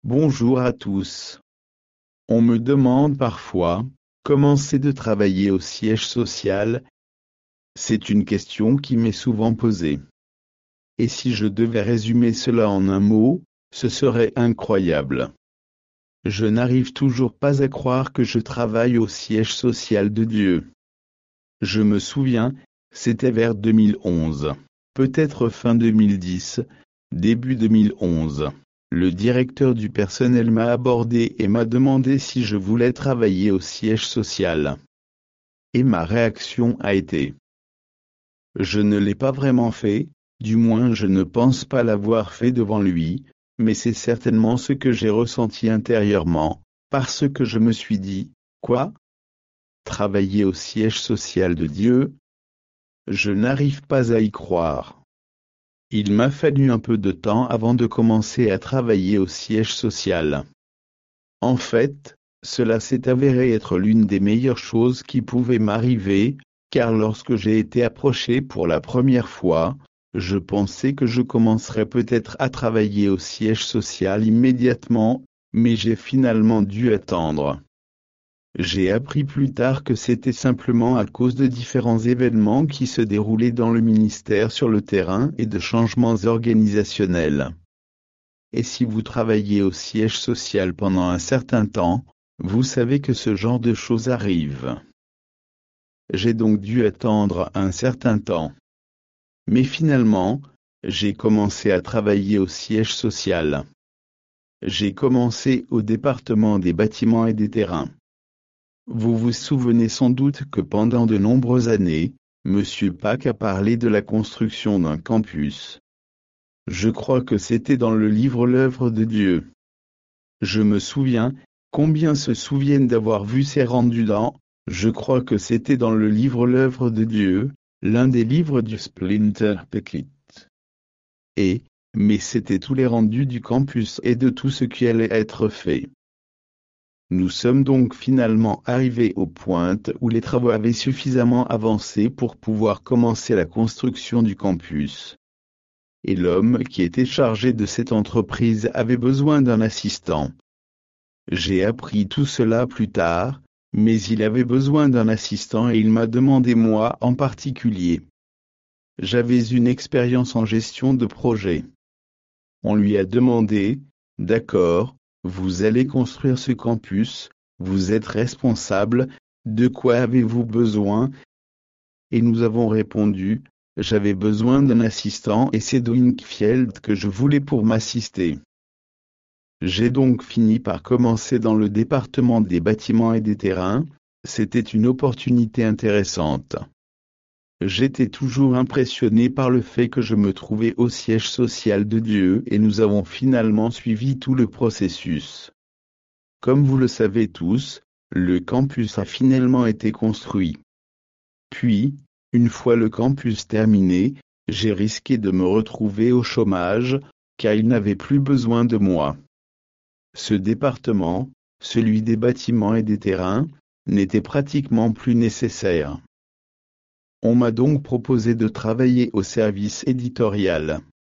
Bonjour à tous. On me demande parfois, comment c'est de travailler au siège social? C'est une question qui m'est souvent posée. Et si je devais résumer cela en un mot, ce serait incroyable. Je n'arrive toujours pas à croire que je travaille au siège social de Dieu. Je me souviens, c'était vers 2011, peut-être fin 2010, début 2011. Le directeur du personnel m'a abordé et m'a demandé si je voulais travailler au siège social. Et ma réaction a été: je ne l'ai pas vraiment fait, du moins je ne pense pas l'avoir fait devant lui, mais c'est certainement ce que j'ai ressenti intérieurement, parce que je me suis dit, quoi? Travailler au siège social de Dieu? Je n'arrive pas à y croire. Il m'a fallu un peu de temps avant de commencer à travailler au siège social. En fait, cela s'est avéré être l'une des meilleures choses qui pouvaient m'arriver, car lorsque j'ai été approché pour la première fois, je pensais que je commencerais peut-être à travailler au siège social immédiatement, mais j'ai finalement dû attendre. J'ai appris plus tard que c'était simplement à cause de différents événements qui se déroulaient dans le ministère sur le terrain et de changements organisationnels. Et si vous travaillez au siège social pendant un certain temps, vous savez que ce genre de choses arrive. J'ai donc dû attendre un certain temps. Mais finalement, j'ai commencé à travailler au siège social. J'ai commencé au département des bâtiments et des terrains. Vous vous souvenez sans doute que pendant de nombreuses années, M. Pack a parlé de la construction d'un campus. Je crois que c'était dans le livre L'œuvre de Dieu. Je me souviens, combien se souviennent d'avoir vu ces rendus dans, je crois que c'était dans le livre L'œuvre de Dieu, l'un des livres du Splinter Packet. Mais c'était tous les rendus du campus et de tout ce qui allait être fait. Nous sommes donc finalement arrivés aux pointes où les travaux avaient suffisamment avancé pour pouvoir commencer la construction du campus. Et l'homme qui était chargé de cette entreprise avait besoin d'un assistant. J'ai appris tout cela plus tard, mais il avait besoin d'un assistant et il m'a demandé moi en particulier. J'avais une expérience en gestion de projet. On lui a demandé, d'accord, vous allez construire ce campus, vous êtes responsable, de quoi avez-vous besoin? Et nous avons répondu, j'avais besoin d'un assistant et c'est Dwingfield que je voulais pour m'assister. J'ai donc fini par commencer dans le département des bâtiments et des terrains, c'était une opportunité intéressante. J'étais toujours impressionné par le fait que je me trouvais au siège social de Dieu et nous avons finalement suivi tout le processus. Comme vous le savez tous, le campus a finalement été construit. Puis, une fois le campus terminé, j'ai risqué de me retrouver au chômage, car il n'avait plus besoin de moi. Ce département, celui des bâtiments et des terrains, n'était pratiquement plus nécessaire. On m'a donc proposé de travailler au service éditorial.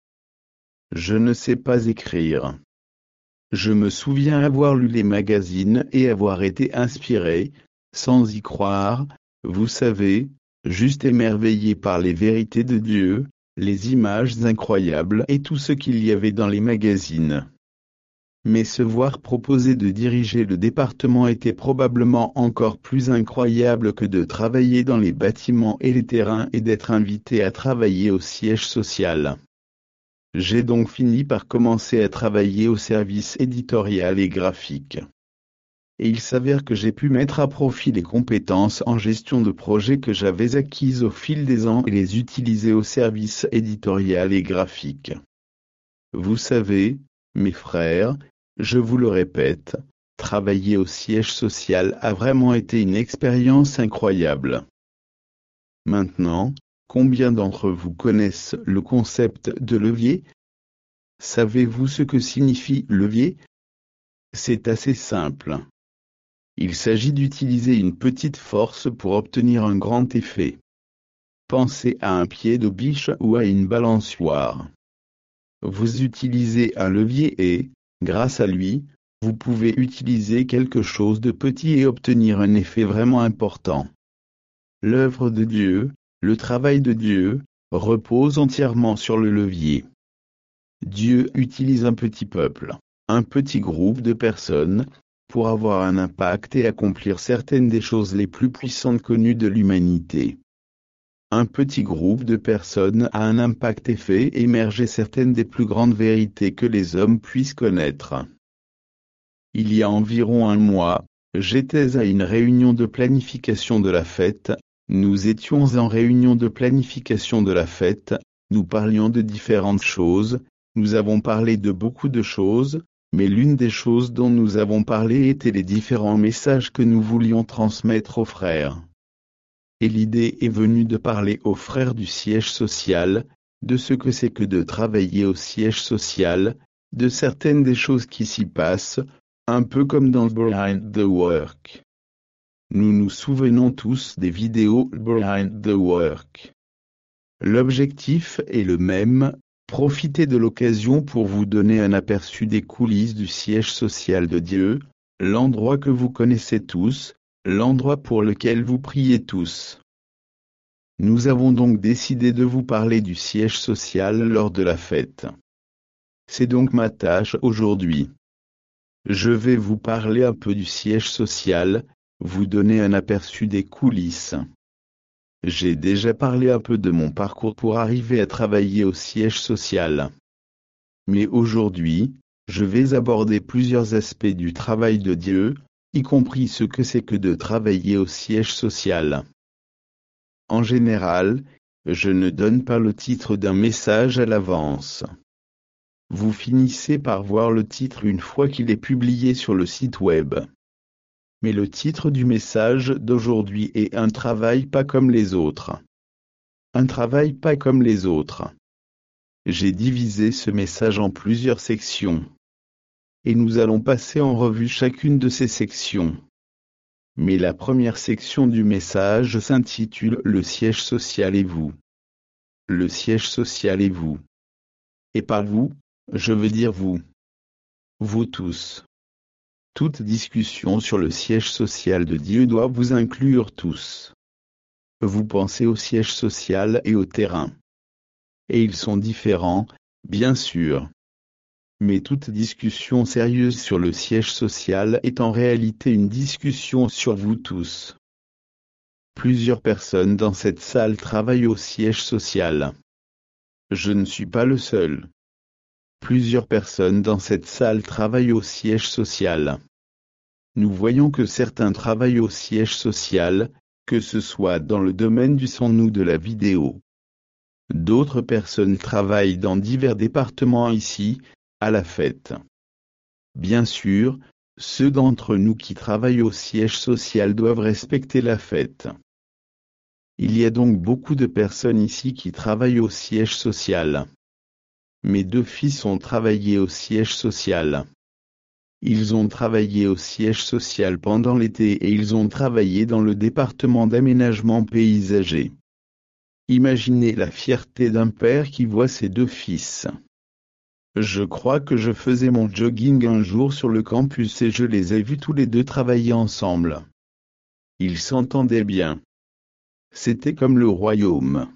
Je ne sais pas écrire. Je me souviens avoir lu les magazines et avoir été inspiré, sans y croire, vous savez, juste émerveillé par les vérités de Dieu, les images incroyables et tout ce qu'il y avait dans les magazines. Mais se voir proposer de diriger le département était probablement encore plus incroyable que de travailler dans les bâtiments et les terrains et d'être invité à travailler au siège social. J'ai donc fini par commencer à travailler au service éditorial et graphique. Et il s'avère que j'ai pu mettre à profit les compétences en gestion de projet que j'avais acquises au fil des ans et les utiliser au service éditorial et graphique. Vous savez, mes frères, je vous le répète, travailler au siège social a vraiment été une expérience incroyable. Maintenant, combien d'entre vous connaissent le concept de levier? Savez-vous ce que signifie levier? C'est assez simple. Il s'agit d'utiliser une petite force pour obtenir un grand effet. Pensez à un pied de biche ou à une balançoire. Vous utilisez un levier et, Grâce à lui, vous pouvez utiliser quelque chose de petit et obtenir un effet vraiment important. L'œuvre de Dieu, le travail de Dieu, repose entièrement sur le levier. Dieu utilise un petit peuple, un petit groupe de personnes, pour avoir un impact et accomplir certaines des choses les plus puissantes connues de l'humanité. Un petit groupe de personnes a un impact et fait émerger certaines des plus grandes vérités que les hommes puissent connaître. Il y a environ un mois, j'étais à une réunion de planification de la fête. Nous étions en réunion de planification de la fête, nous parlions de différentes choses, nous avons parlé de beaucoup de choses, mais l'une des choses dont nous avons parlé était les différents messages que nous voulions transmettre aux frères. Et l'idée est venue de parler aux frères du siège social, de ce que c'est que de travailler au siège social, de certaines des choses qui s'y passent, un peu comme dans Behind the Work. Nous nous souvenons tous des vidéos Behind the Work. L'objectif est le même, profitez de l'occasion pour vous donner un aperçu des coulisses du siège social de Dieu, l'endroit que vous connaissez tous, l'endroit pour lequel vous priez tous. Nous avons donc décidé de vous parler du siège social lors de la fête. C'est donc ma tâche aujourd'hui. Je vais vous parler un peu du siège social, vous donner un aperçu des coulisses. J'ai déjà parlé un peu de mon parcours pour arriver à travailler au siège social. Mais aujourd'hui, je vais aborder plusieurs aspects du travail de Dieu, y compris ce que c'est que de travailler au siège social. En général, je ne donne pas le titre d'un message à l'avance. Vous finissez par voir le titre une fois qu'il est publié sur le site web. Mais le titre du message d'aujourd'hui est un travail pas comme les autres. Un travail pas comme les autres. J'ai divisé ce message en plusieurs sections. Et nous allons passer en revue chacune de ces sections. Mais la première section du message s'intitule « Le siège social et vous ». Le siège social et vous. Et par vous, je veux dire vous. Vous tous. Toute discussion sur le siège social de Dieu doit vous inclure tous. Vous pensez au siège social et au terrain. Et ils sont différents, bien sûr. Mais toute discussion sérieuse sur le siège social est en réalité une discussion sur vous tous. Plusieurs personnes dans cette salle travaillent au siège social. Je ne suis pas le seul. Plusieurs personnes dans cette salle travaillent au siège social. Nous voyons que certains travaillent au siège social, que ce soit dans le domaine du son ou de la vidéo. D'autres personnes travaillent dans divers départements ici, à la fête. Bien sûr, ceux d'entre nous qui travaillent au siège social doivent respecter la fête. Il y a donc beaucoup de personnes ici qui travaillent au siège social. Mes deux fils ont travaillé au siège social. Ils ont travaillé au siège social pendant l'été et ils ont travaillé dans le département d'aménagement paysager. Imaginez la fierté d'un père qui voit ses deux fils. Je crois que je faisais mon jogging un jour sur le campus et je les ai vus tous les deux travailler ensemble. Ils s'entendaient bien. C'était comme le royaume.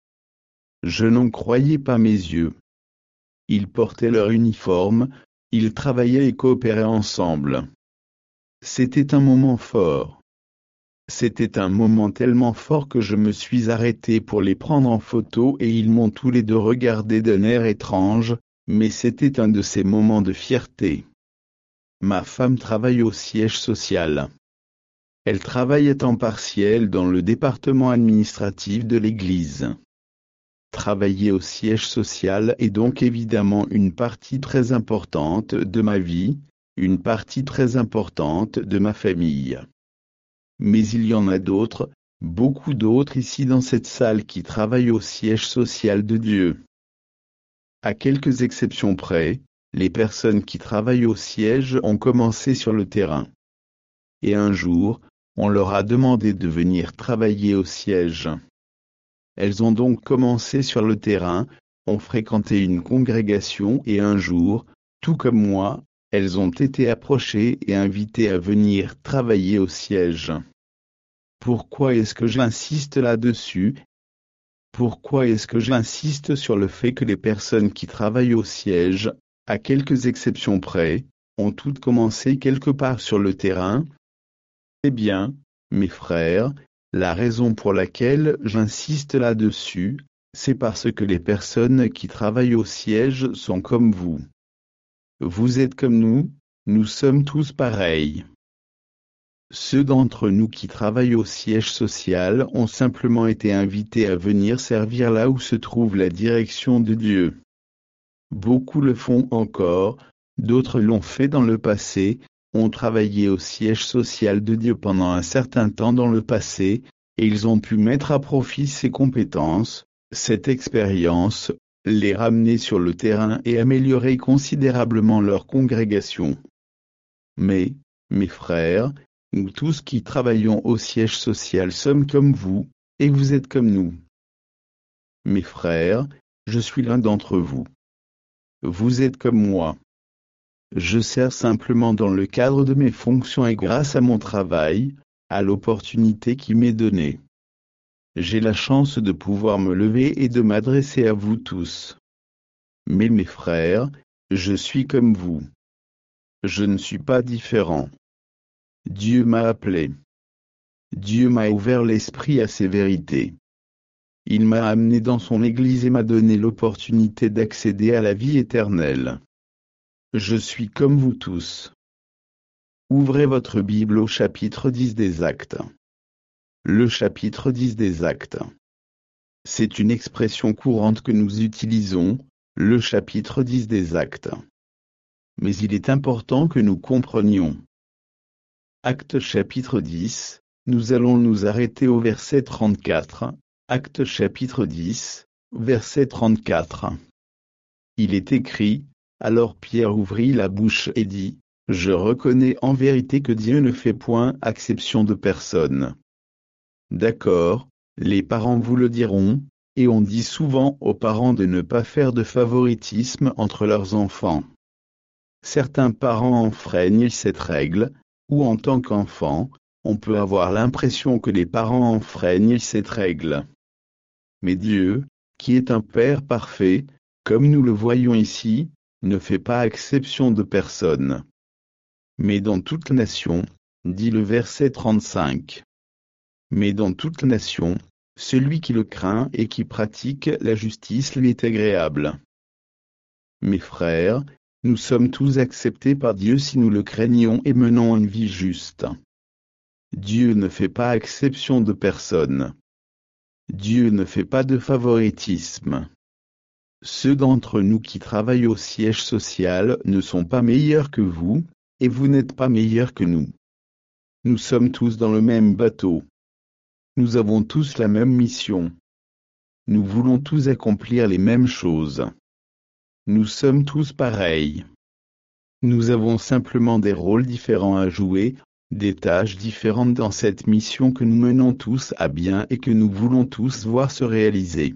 Je n'en croyais pas mes yeux. Ils portaient leur uniforme, ils travaillaient et coopéraient ensemble. C'était un moment fort. C'était un moment tellement fort que je me suis arrêté pour les prendre en photo et ils m'ont tous les deux regardé d'un air étrange, mais c'était un de ces moments de fierté. Ma femme travaille au siège social. Elle travaille à temps partiel dans le département administratif de l'église. Travailler au siège social est donc évidemment une partie très importante de ma vie, une partie très importante de ma famille. Mais il y en a d'autres, beaucoup d'autres ici dans cette salle qui travaillent au siège social de Dieu. À quelques exceptions près, les personnes qui travaillent au siège ont commencé sur le terrain. Et un jour, on leur a demandé de venir travailler au siège. Elles ont donc commencé sur le terrain, ont fréquenté une congrégation et un jour, tout comme moi, elles ont été approchées et invitées à venir travailler au siège. Pourquoi est-ce que j'insiste là-dessus? Pourquoi est-ce que j'insiste sur le fait que les personnes qui travaillent au siège, à quelques exceptions près, ont toutes commencé quelque part sur le terrain? Eh bien, mes frères, la raison pour laquelle j'insiste là-dessus, c'est parce que les personnes qui travaillent au siège sont comme vous. Vous êtes comme nous sommes tous pareils. Ceux d'entre nous qui travaillent au siège social ont simplement été invités à venir servir là où se trouve la direction de Dieu. Beaucoup le font encore, d'autres l'ont fait dans le passé, ont travaillé au siège social de Dieu pendant un certain temps dans le passé, et ils ont pu mettre à profit ces compétences, cette expérience, les ramener sur le terrain et améliorer considérablement leur congrégation. Mais, mes frères, nous tous qui travaillons au siège social sommes comme vous, et vous êtes comme nous. Mes frères, je suis l'un d'entre vous. Vous êtes comme moi. Je sers simplement dans le cadre de mes fonctions et grâce à mon travail, à l'opportunité qui m'est donnée. J'ai la chance de pouvoir me lever et de m'adresser à vous tous. Mais mes frères, je suis comme vous. Je ne suis pas différent. Dieu m'a appelé. Dieu m'a ouvert l'esprit à ces vérités. Il m'a amené dans son Église et m'a donné l'opportunité d'accéder à la vie éternelle. Je suis comme vous tous. Ouvrez votre Bible au chapitre 10 des Actes. Le chapitre 10 des Actes. C'est une expression courante que nous utilisons, le chapitre 10 des Actes. Mais il est important que nous comprenions. Actes chapitre 10, nous allons nous arrêter au verset 34, Actes chapitre 10, verset 34. Il est écrit, alors Pierre ouvrit la bouche et dit, « Je reconnais en vérité que Dieu ne fait point acception de personne. » D'accord, les parents vous le diront, et on dit souvent aux parents de ne pas faire de favoritisme entre leurs enfants. Certains parents enfreignent cette règle, ou en tant qu'enfant, on peut avoir l'impression que les parents enfreignent cette règle. Mais Dieu, qui est un Père parfait, comme nous le voyons ici, ne fait pas exception de personne. Mais dans toute nation, dit le verset 35. Mais dans toute nation, celui qui le craint et qui pratique la justice lui est agréable. Mes frères, nous sommes tous acceptés par Dieu si nous le craignons et menons une vie juste. Dieu ne fait pas exception de personne. Dieu ne fait pas de favoritisme. Ceux d'entre nous qui travaillent au siège social ne sont pas meilleurs que vous, et vous n'êtes pas meilleurs que nous. Nous sommes tous dans le même bateau. Nous avons tous la même mission. Nous voulons tous accomplir les mêmes choses. Nous sommes tous pareils. Nous avons simplement des rôles différents à jouer, des tâches différentes dans cette mission que nous menons tous à bien et que nous voulons tous voir se réaliser.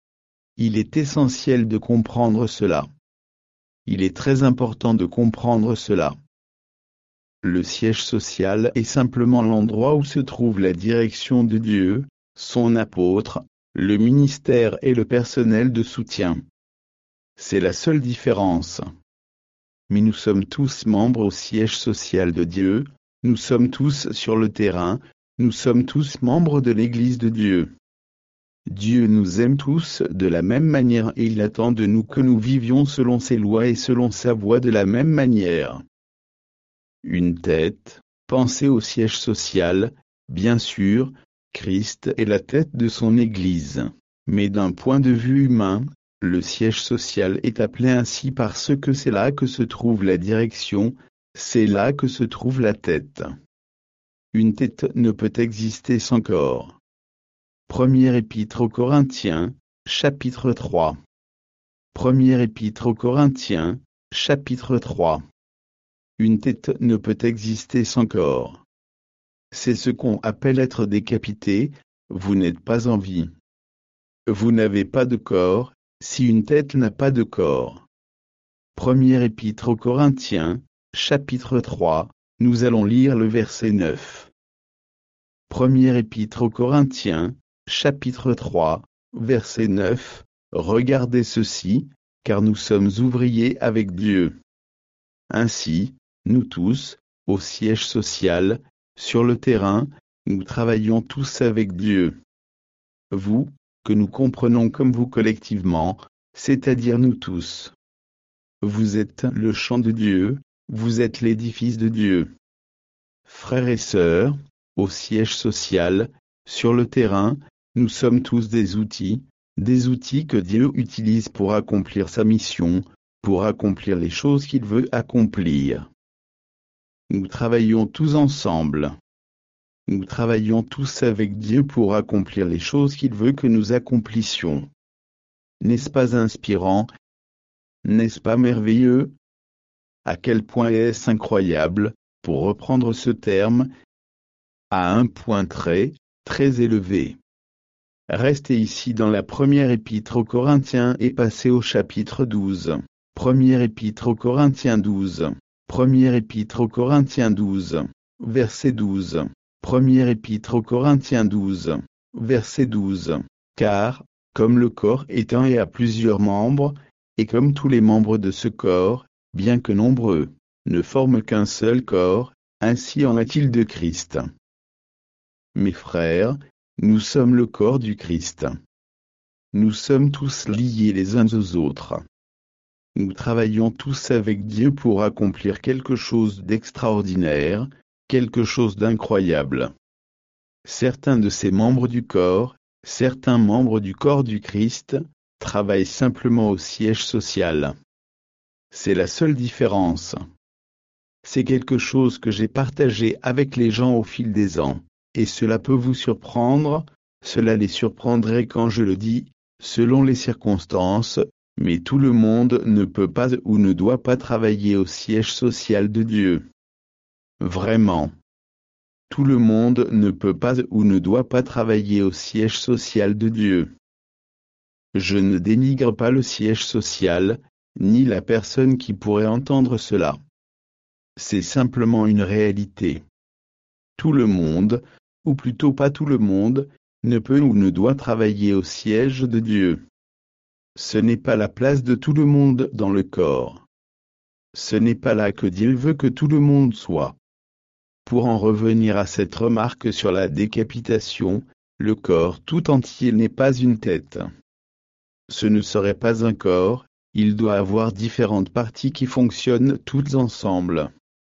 Il est essentiel de comprendre cela. Il est très important de comprendre cela. Le siège social est simplement l'endroit où se trouve la direction de Dieu, son apôtre, le ministère et le personnel de soutien. C'est la seule différence. Mais nous sommes tous membres au siège social de Dieu, nous sommes tous sur le terrain, nous sommes tous membres de l'Église de Dieu. Dieu nous aime tous de la même manière et il attend de nous que nous vivions selon ses lois et selon sa voie de la même manière. Une tête, pensez au siège social, bien sûr, Christ est la tête de son Église, mais d'un point de vue humain, le siège social est appelé ainsi parce que c'est là que se trouve la direction, c'est là que se trouve la tête. Une tête ne peut exister sans corps. Première épître aux Corinthiens, chapitre 3. Première épître aux Corinthiens, chapitre 3. Une tête ne peut exister sans corps. C'est ce qu'on appelle être décapité, vous n'êtes pas en vie. Vous n'avez pas de corps, si une tête n'a pas de corps. Première épître aux Corinthiens, chapitre 3, nous allons lire le verset 9. Première épître aux Corinthiens, chapitre 3, verset 9, regardez ceci, car nous sommes ouvriers avec Dieu. Ainsi, nous tous, au siège social, sur le terrain, nous travaillons tous avec Dieu. Vous, que nous comprenons comme vous collectivement, c'est-à-dire nous tous. Vous êtes le champ de Dieu, vous êtes l'édifice de Dieu. Frères et sœurs, au siège social, sur le terrain, nous sommes tous des outils que Dieu utilise pour accomplir sa mission, pour accomplir les choses qu'il veut accomplir. Nous travaillons tous ensemble. Nous travaillons tous avec Dieu pour accomplir les choses qu'il veut que nous accomplissions. N'est-ce pas inspirant? N'est-ce pas merveilleux? À quel point est-ce incroyable, pour reprendre ce terme, à un point très, très élevé. Restez ici dans la première épître aux Corinthiens et passez au chapitre 12. Première épître aux Corinthiens 12. Première épître aux Corinthiens 12. Verset 12. Première épître aux Corinthiens 12. Verset 12. Car, comme le corps est un et a plusieurs membres, et comme tous les membres de ce corps, bien que nombreux, ne forment qu'un seul corps, ainsi en est-il de Christ. Mes frères, nous sommes le corps du Christ. Nous sommes tous liés les uns aux autres. Nous travaillons tous avec Dieu pour accomplir quelque chose d'extraordinaire, quelque chose d'incroyable. Certains de ces membres du corps, certains membres du corps du Christ, travaillent simplement au siège social. C'est la seule différence. C'est quelque chose que j'ai partagé avec les gens au fil des ans, et cela peut vous surprendre, cela les surprendrait quand je le dis, selon les circonstances, mais tout le monde ne peut pas ou ne doit pas travailler au siège social de Dieu. Vraiment. Tout le monde ne peut pas ou ne doit pas travailler au siège social de Dieu. Je ne dénigre pas le siège social, ni la personne qui pourrait entendre cela. C'est simplement une réalité. Tout le monde, ou plutôt pas tout le monde, ne peut ou ne doit travailler au siège de Dieu. Ce n'est pas la place de tout le monde dans le corps. Ce n'est pas là que Dieu veut que tout le monde soit. Pour en revenir à cette remarque sur la décapitation, le corps tout entier n'est pas une tête. Ce ne serait pas un corps, il doit avoir différentes parties qui fonctionnent toutes ensemble.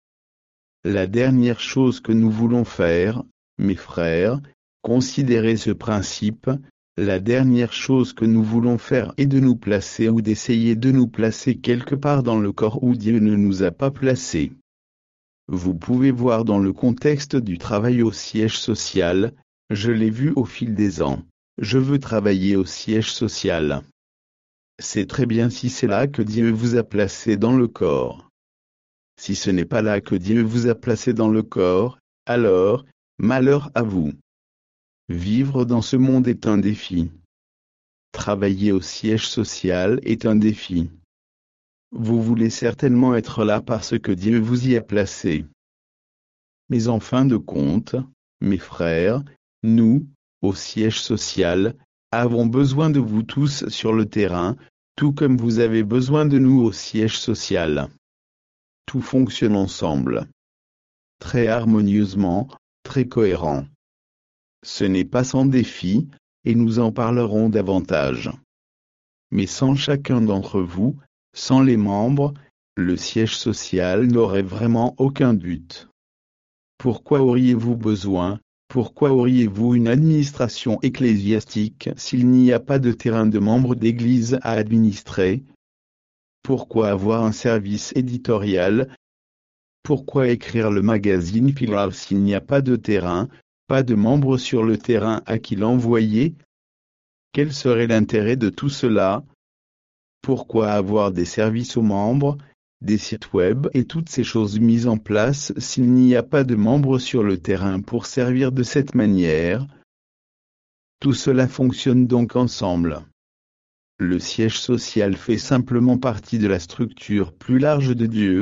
La dernière chose que nous voulons faire, mes frères, considérez ce principe, la dernière chose que nous voulons faire est de nous placer ou d'essayer de nous placer quelque part dans le corps où Dieu ne nous a pas placés. Vous pouvez voir dans le contexte du travail au siège social, je l'ai vu au fil des ans, je veux travailler au siège social. C'est très bien si c'est là que Dieu vous a placé dans le corps. Si ce n'est pas là que Dieu vous a placé dans le corps, alors, malheur à vous. Vivre dans ce monde est un défi. Travailler au siège social est un défi. Vous voulez certainement être là parce que Dieu vous y a placé. Mais en fin de compte, mes frères, nous, au siège social, avons besoin de vous tous sur le terrain, tout comme vous avez besoin de nous au siège social. Tout fonctionne ensemble. Très harmonieusement, très cohérent. Ce n'est pas sans défi, et nous en parlerons davantage. Mais sans chacun d'entre vous, sans les membres, le siège social n'aurait vraiment aucun but. Pourquoi auriez-vous besoin, pourquoi auriez-vous une administration ecclésiastique s'il n'y a pas de terrain de membres d'église à administrer? Pourquoi avoir un service éditorial? Pourquoi écrire le magazine Pilar s'il n'y a pas de terrain, pas de membres sur le terrain à qui l'envoyer? Quel serait l'intérêt de tout cela? Pourquoi avoir des services aux membres, des sites web et toutes ces choses mises en place s'il n'y a pas de membres sur le terrain pour servir de cette manière? Tout cela fonctionne donc ensemble. Le siège social fait simplement partie de la structure plus large de Dieu,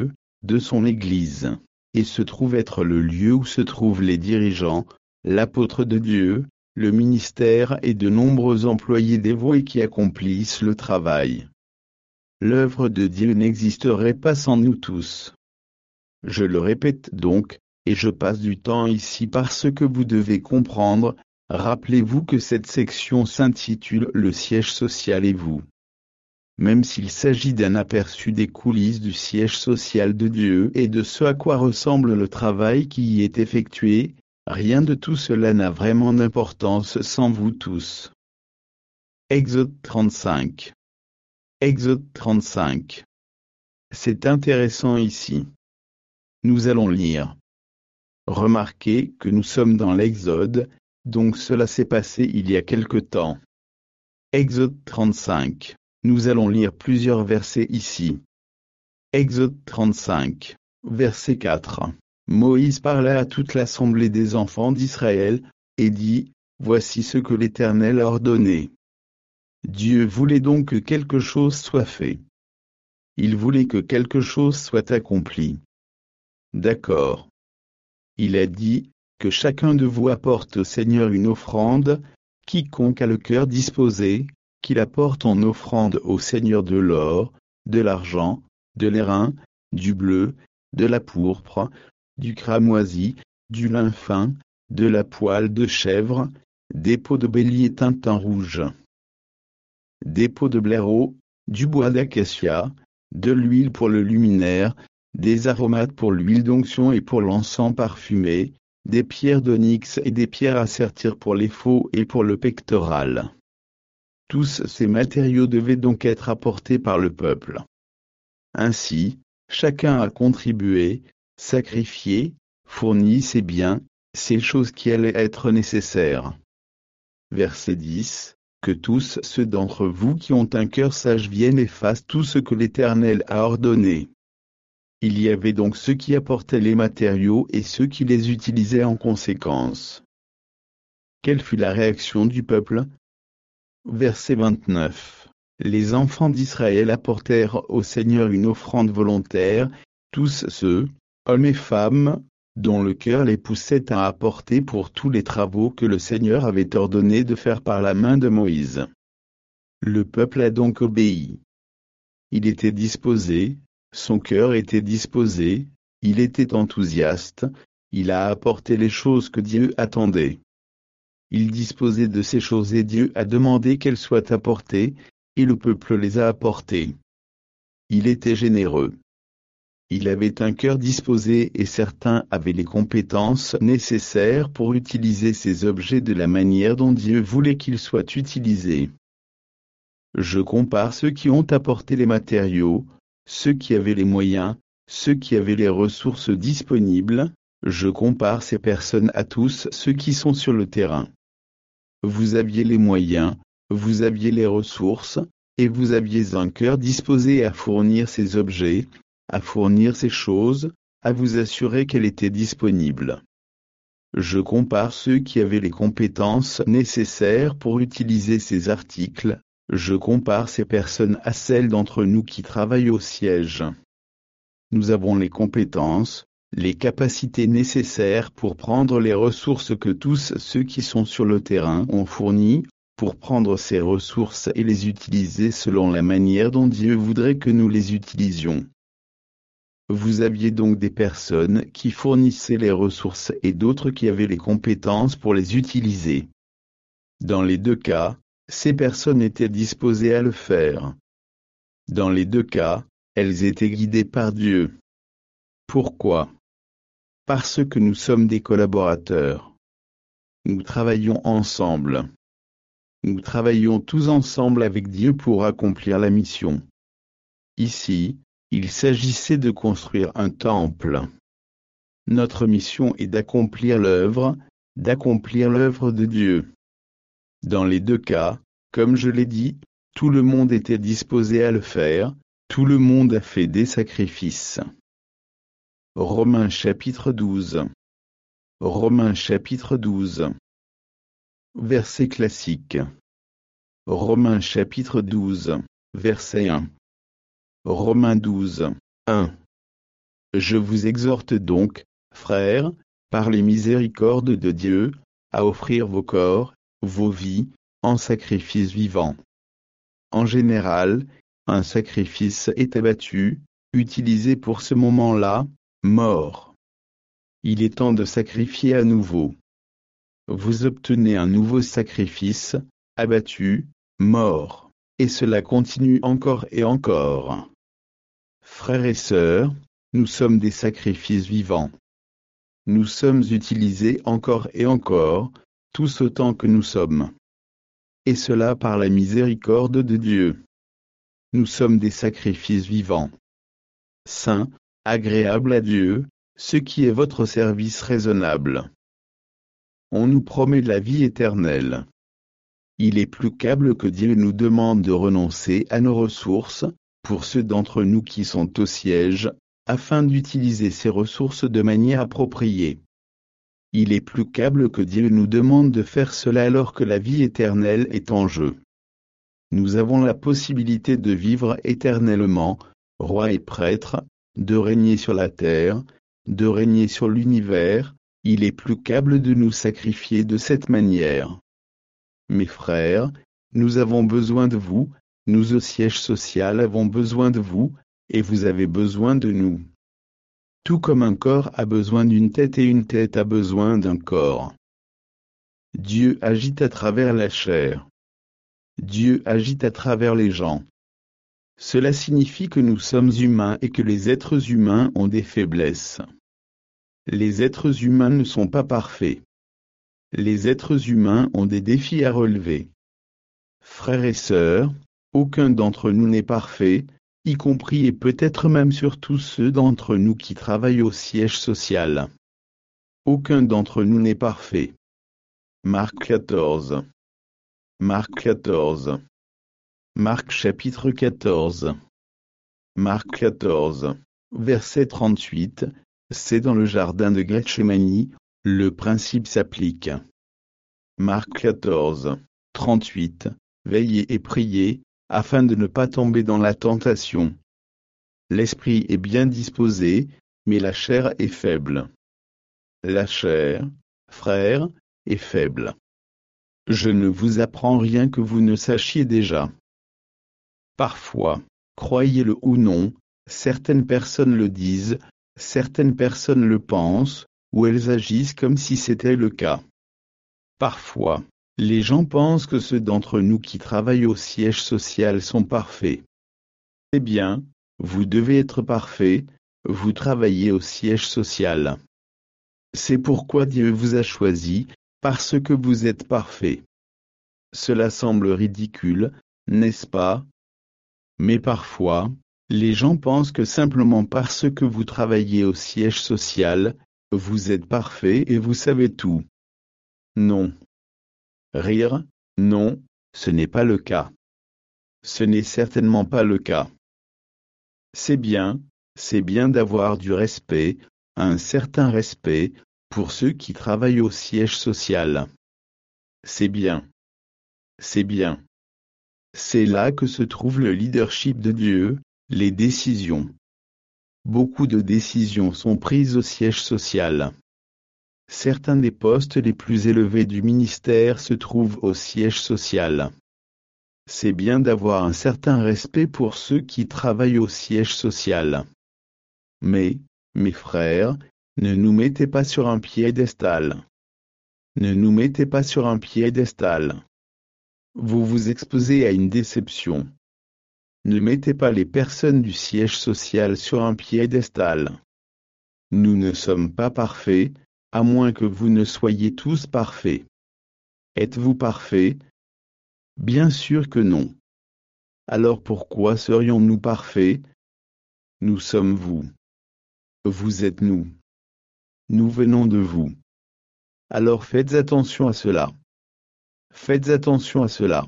de son Église, et se trouve être le lieu où se trouvent les dirigeants, l'apôtre de Dieu, le ministère et de nombreux employés dévoués qui accomplissent le travail. L'œuvre de Dieu n'existerait pas sans nous tous. Je le répète donc, et je passe du temps ici parce que vous devez comprendre, rappelez-vous que cette section s'intitule « Le siège social et vous ». Même s'il s'agit d'un aperçu des coulisses du siège social de Dieu et de ce à quoi ressemble le travail qui y est effectué, rien de tout cela n'a vraiment d'importance sans vous tous. Exode 35. Exode 35. C'est intéressant ici. Nous allons lire. Remarquez que nous sommes dans l'Exode, donc cela s'est passé il y a quelque temps. Exode 35. Nous allons lire plusieurs versets ici. Exode 35, verset 4. Moïse parla à toute l'assemblée des enfants d'Israël, et dit, voici ce que l'Éternel a ordonné. Dieu voulait donc que quelque chose soit fait. Il voulait que quelque chose soit accompli. D'accord. Il a dit, que chacun de vous apporte au Seigneur une offrande, quiconque a le cœur disposé, qu'il apporte en offrande au Seigneur de l'or, de l'argent, de l'airain, du bleu, de la pourpre, du cramoisi, du lin fin, de la poêle de chèvre, des peaux de bélier teintes en rouge, des peaux de blaireau, du bois d'acacia, de l'huile pour le luminaire, des aromates pour l'huile d'onction et pour l'encens parfumé, des pierres d'onyx et des pierres à sertir pour les faux et pour le pectoral. Tous ces matériaux devaient donc être apportés par le peuple. Ainsi, chacun a contribué, sacrifié, fourni ses biens, ces choses qui allaient être nécessaires. Verset 10. Que tous ceux d'entre vous qui ont un cœur sage viennent et fassent tout ce que l'Éternel a ordonné. Il y avait donc ceux qui apportaient les matériaux et ceux qui les utilisaient en conséquence. Quelle fut la réaction du peuple? Verset 29. Les enfants d'Israël apportèrent au Seigneur une offrande volontaire, tous ceux, hommes et femmes, dont le cœur les poussait à apporter pour tous les travaux que le Seigneur avait ordonné de faire par la main de Moïse. Le peuple a donc obéi. Il était disposé, son cœur était disposé, il était enthousiaste, il a apporté les choses que Dieu attendait. Il disposait de ces choses et Dieu a demandé qu'elles soient apportées, et le peuple les a apportées. Il était généreux. Il avait un cœur disposé et certains avaient les compétences nécessaires pour utiliser ces objets de la manière dont Dieu voulait qu'ils soient utilisés. Je compare ceux qui ont apporté les matériaux, ceux qui avaient les moyens, ceux qui avaient les ressources disponibles, je compare ces personnes à tous ceux qui sont sur le terrain. Vous aviez les moyens, vous aviez les ressources, et vous aviez un cœur disposé à fournir ces objets, à fournir ces choses, à vous assurer qu'elles étaient disponibles. Je compare ceux qui avaient les compétences nécessaires pour utiliser ces articles, je compare ces personnes à celles d'entre nous qui travaillent au siège. Nous avons les compétences, les capacités nécessaires pour prendre les ressources que tous ceux qui sont sur le terrain ont fournies, pour prendre ces ressources et les utiliser selon la manière dont Dieu voudrait que nous les utilisions. Vous aviez donc des personnes qui fournissaient les ressources et d'autres qui avaient les compétences pour les utiliser. Dans les deux cas, ces personnes étaient disposées à le faire. Dans les deux cas, elles étaient guidées par Dieu. Pourquoi? Parce que nous sommes des collaborateurs. Nous travaillons ensemble. Nous travaillons tous ensemble avec Dieu pour accomplir la mission. Ici, il s'agissait de construire un temple. Notre mission est d'accomplir l'œuvre de Dieu. Dans les deux cas, comme je l'ai dit, tout le monde était disposé à le faire, tout le monde a fait des sacrifices. Romains chapitre 12. Romains chapitre 12. Verset classique. Romains chapitre 12, verset 1. Romains 12, 1. Je vous exhorte donc, frères, par les miséricordes de Dieu, à offrir vos corps, vos vies, en sacrifice vivant. En général, un sacrifice est abattu, utilisé pour ce moment-là, mort. Il est temps de sacrifier à nouveau. Vous obtenez un nouveau sacrifice, abattu, mort, et cela continue encore et encore. Frères et sœurs, nous sommes des sacrifices vivants. Nous sommes utilisés encore et encore, tous autant que nous sommes. Et cela par la miséricorde de Dieu. Nous sommes des sacrifices vivants. Saints, agréables à Dieu, ce qui est votre service raisonnable. On nous promet la vie éternelle. Il est plus câble que Dieu nous demande de renoncer à nos ressources, pour ceux d'entre nous qui sont au siège, afin d'utiliser ces ressources de manière appropriée. Il est plus câble que Dieu nous demande de faire cela alors que la vie éternelle est en jeu. Nous avons la possibilité de vivre éternellement, rois et prêtres, de régner sur la terre, de régner sur l'univers. Il est plus câble de nous sacrifier de cette manière. Mes frères, nous avons besoin de vous, nous au siège social avons besoin de vous, et vous avez besoin de nous. Tout comme un corps a besoin d'une tête et une tête a besoin d'un corps. Dieu agit à travers la chair. Dieu agit à travers les gens. Cela signifie que nous sommes humains et que les êtres humains ont des faiblesses. Les êtres humains ne sont pas parfaits. Les êtres humains ont des défis à relever. Frères et sœurs, aucun d'entre nous n'est parfait, y compris et peut-être même surtout ceux d'entre nous qui travaillent au siège social. Aucun d'entre nous n'est parfait. Marc 14. Marc 14. Marc chapitre 14. Marc 14, verset 38, c'est dans le jardin de Gethsémani, le principe s'applique. Marc 14, 38, veillez et priez, afin de ne pas tomber dans la tentation. L'esprit est bien disposé, mais la chair est faible. La chair, frère, est faible. Je ne vous apprends rien que vous ne sachiez déjà. Parfois, croyez-le ou non, certaines personnes le disent, certaines personnes le pensent, ou elles agissent comme si c'était le cas. Parfois, les gens pensent que ceux d'entre nous qui travaillent au siège social sont parfaits. Eh bien, vous devez être parfait, vous travaillez au siège social. C'est pourquoi Dieu vous a choisi, parce que vous êtes parfait. Cela semble ridicule, n'est-ce pas? Mais parfois, les gens pensent que simplement parce que vous travaillez au siège social, vous êtes parfait et vous savez tout. Non. Rire, non, ce n'est pas le cas. Ce n'est certainement pas le cas. C'est bien d'avoir du respect, un certain respect, pour ceux qui travaillent au siège social. C'est bien. C'est bien. C'est là que se trouve le leadership de Dieu, les décisions. Beaucoup de décisions sont prises au siège social. Certains des postes les plus élevés du ministère se trouvent au siège social. C'est bien d'avoir un certain respect pour ceux qui travaillent au siège social. Mais, mes frères, ne nous mettez pas sur un piédestal. Ne nous mettez pas sur un piédestal. Vous vous exposez à une déception. Ne mettez pas les personnes du siège social sur un piédestal. Nous ne sommes pas parfaits, à moins que vous ne soyez tous parfaits. Êtes-vous parfaits? Bien sûr que non. Alors pourquoi serions-nous parfaits? Nous sommes vous. Vous êtes nous. Nous venons de vous. Alors faites attention à cela. Faites attention à cela.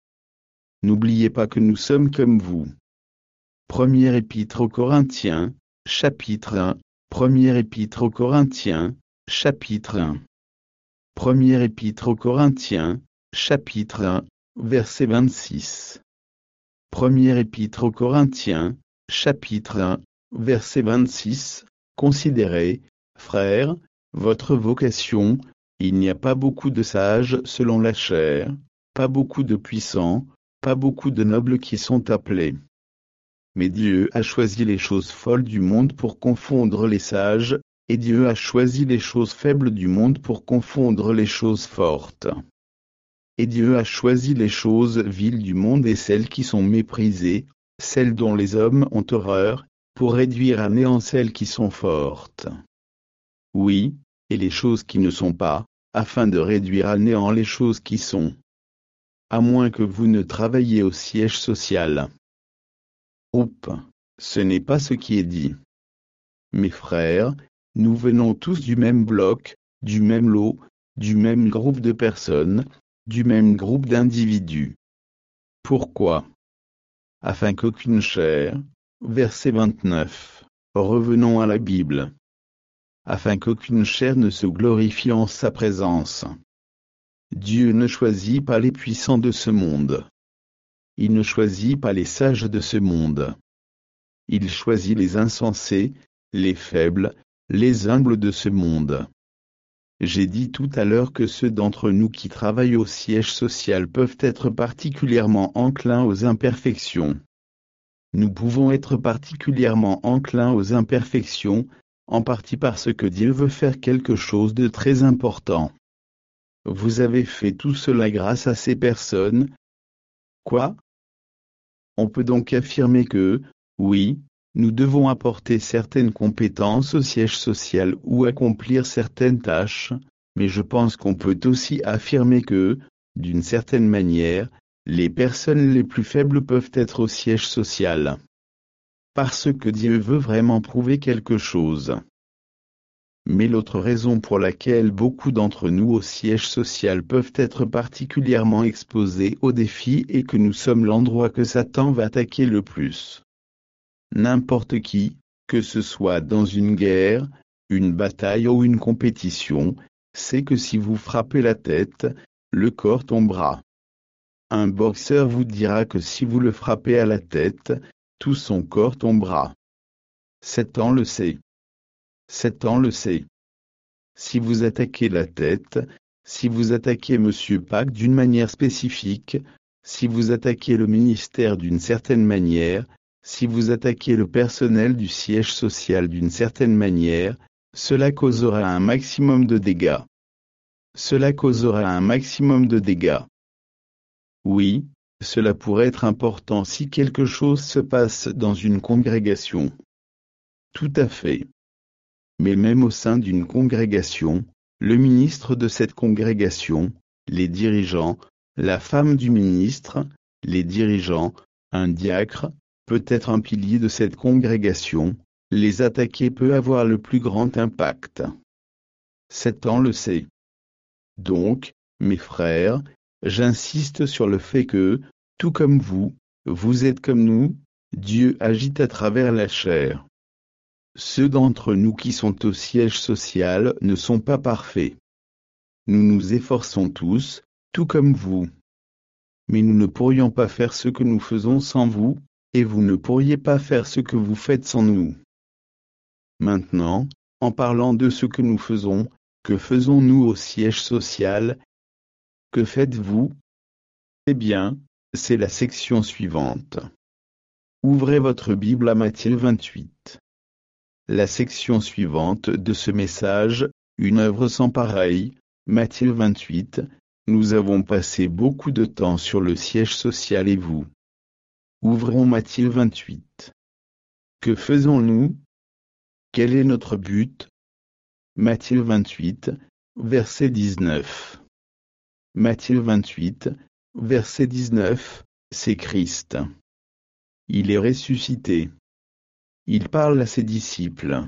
N'oubliez pas que nous sommes comme vous. Première épître aux Corinthiens, chapitre 1. Première épître aux Corinthiens, chapitre 1. Première épître aux Corinthiens, chapitre 1, verset 26. Première épître aux Corinthiens, chapitre 1, verset 26. Considérez, frères, votre vocation. Il n'y a pas beaucoup de sages selon la chair, pas beaucoup de puissants, pas beaucoup de nobles qui sont appelés. Mais Dieu a choisi les choses folles du monde pour confondre les sages, et Dieu a choisi les choses faibles du monde pour confondre les choses fortes. Et Dieu a choisi les choses viles du monde et celles qui sont méprisées, celles dont les hommes ont horreur, pour réduire à néant celles qui sont fortes. Oui, et les choses qui ne sont pas, afin de réduire à néant les choses qui sont. À moins que vous ne travailliez au siège social. Oups, ce n'est pas ce qui est dit. Mes frères, nous venons tous du même bloc, du même lot, du même groupe de personnes, du même groupe d'individus. Pourquoi? Afin qu'aucune chair, verset 29, revenons à la Bible. Afin qu'aucune chair ne se glorifie en sa présence. Dieu ne choisit pas les puissants de ce monde. Il ne choisit pas les sages de ce monde. Il choisit les insensés, les faibles, les humbles de ce monde. J'ai dit tout à l'heure que ceux d'entre nous qui travaillent au siège social peuvent être particulièrement enclins aux imperfections. Nous pouvons être particulièrement enclins aux imperfections, en partie parce que Dieu veut faire quelque chose de très important. Vous avez fait tout cela grâce à ces personnes. Quoi? On peut donc affirmer que, oui, nous devons apporter certaines compétences au siège social ou accomplir certaines tâches, mais je pense qu'on peut aussi affirmer que, d'une certaine manière, les personnes les plus faibles peuvent être au siège social. Parce que Dieu veut vraiment prouver quelque chose. Mais l'autre raison pour laquelle beaucoup d'entre nous au siège social peuvent être particulièrement exposés aux défis est que nous sommes l'endroit que Satan va attaquer le plus. N'importe qui, que ce soit dans une guerre, une bataille ou une compétition, sait que si vous frappez la tête, le corps tombera. Un boxeur vous dira que si vous le frappez à la tête, tout son corps tombera. Satan le sait. Satan le sait. Si vous attaquez la tête, si vous attaquez Monsieur Pack d'une manière spécifique, si vous attaquez le ministère d'une certaine manière, si vous attaquez le personnel du siège social d'une certaine manière, cela causera un maximum de dégâts. Cela causera un maximum de dégâts. Oui, cela pourrait être important si quelque chose se passe dans une congrégation. Tout à fait. Mais même au sein d'une congrégation, le ministre de cette congrégation, les dirigeants, la femme du ministre, les dirigeants, un diacre, peut être un pilier de cette congrégation, les attaquer peut avoir le plus grand impact. Satan le sait. Donc, mes frères, j'insiste sur le fait que, tout comme vous êtes comme nous, Dieu agit à travers la chair. Ceux d'entre nous qui sont au siège social ne sont pas parfaits. Nous nous efforçons tous, tout comme vous. Mais nous ne pourrions pas faire ce que nous faisons sans vous, et vous ne pourriez pas faire ce que vous faites sans nous. Maintenant, en parlant de ce que nous faisons, que faisons-nous au siège social? Que faites-vous? Eh bien, c'est la section suivante. Ouvrez votre Bible à Matthieu 28. La section suivante de ce message, une œuvre sans pareille, Matthieu 28, nous avons passé beaucoup de temps sur le siège social et vous. Ouvrons Matthieu 28. Que faisons-nous? Quel est notre but? Matthieu 28, verset 19. Matthieu 28, verset 19, c'est Christ. Il est ressuscité. Il parle à ses disciples.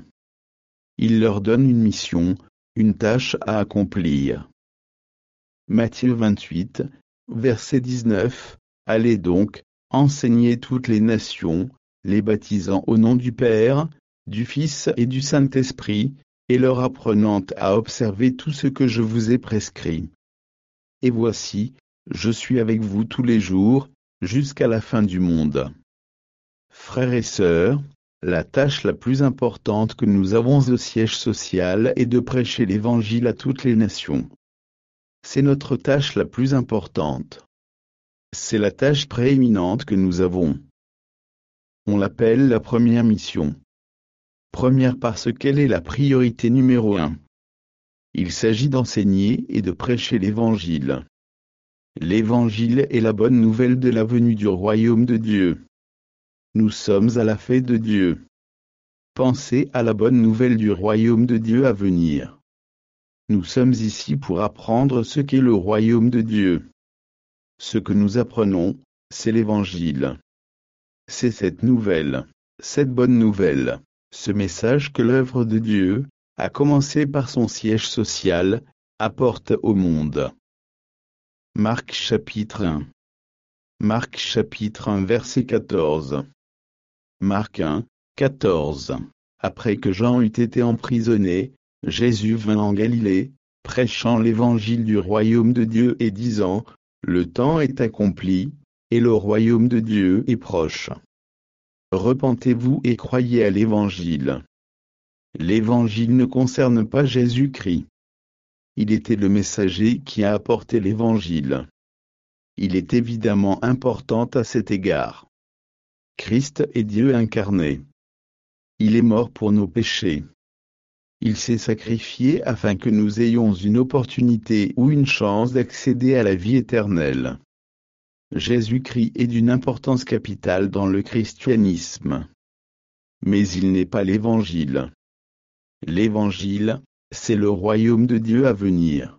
Il leur donne une mission, une tâche à accomplir. Matthieu 28, verset 19, allez donc, enseignez toutes les nations, les baptisant au nom du Père, du Fils et du Saint-Esprit, et leur apprenant à observer tout ce que je vous ai prescrit. Et voici, je suis avec vous tous les jours, jusqu'à la fin du monde. Frères et sœurs, La tâche la plus importante que nous avons au siège social est de prêcher l'Évangile à toutes les nations. C'est notre tâche la plus importante. C'est la tâche prééminente que nous avons. On l'appelle la première mission. Première parce qu'elle est la priorité numéro 1. Il s'agit d'enseigner et de prêcher l'Évangile. L'Évangile est la bonne nouvelle de la venue du royaume de Dieu. Nous sommes à la fête de Dieu. Pensez à la bonne nouvelle du royaume de Dieu à venir. Nous sommes ici pour apprendre ce qu'est le royaume de Dieu. Ce que nous apprenons, c'est l'Évangile. C'est cette nouvelle, cette bonne nouvelle, ce message que l'œuvre de Dieu, à commencer par son siège social, apporte au monde. Marc chapitre 1. Marc chapitre 1 verset 14. Marc 1, 14. Après que Jean eut été emprisonné, Jésus vint en Galilée, prêchant l'évangile du royaume de Dieu et disant, le temps est accompli, et le royaume de Dieu est proche. Repentez-vous et croyez à l'évangile. L'évangile ne concerne pas Jésus-Christ. Il était le messager qui a apporté l'évangile. Il est évidemment important à cet égard. Christ est Dieu incarné. Il est mort pour nos péchés. Il s'est sacrifié afin que nous ayons une opportunité ou une chance d'accéder à la vie éternelle. Jésus-Christ est d'une importance capitale dans le christianisme. Mais il n'est pas l'Évangile. L'Évangile, c'est le royaume de Dieu à venir.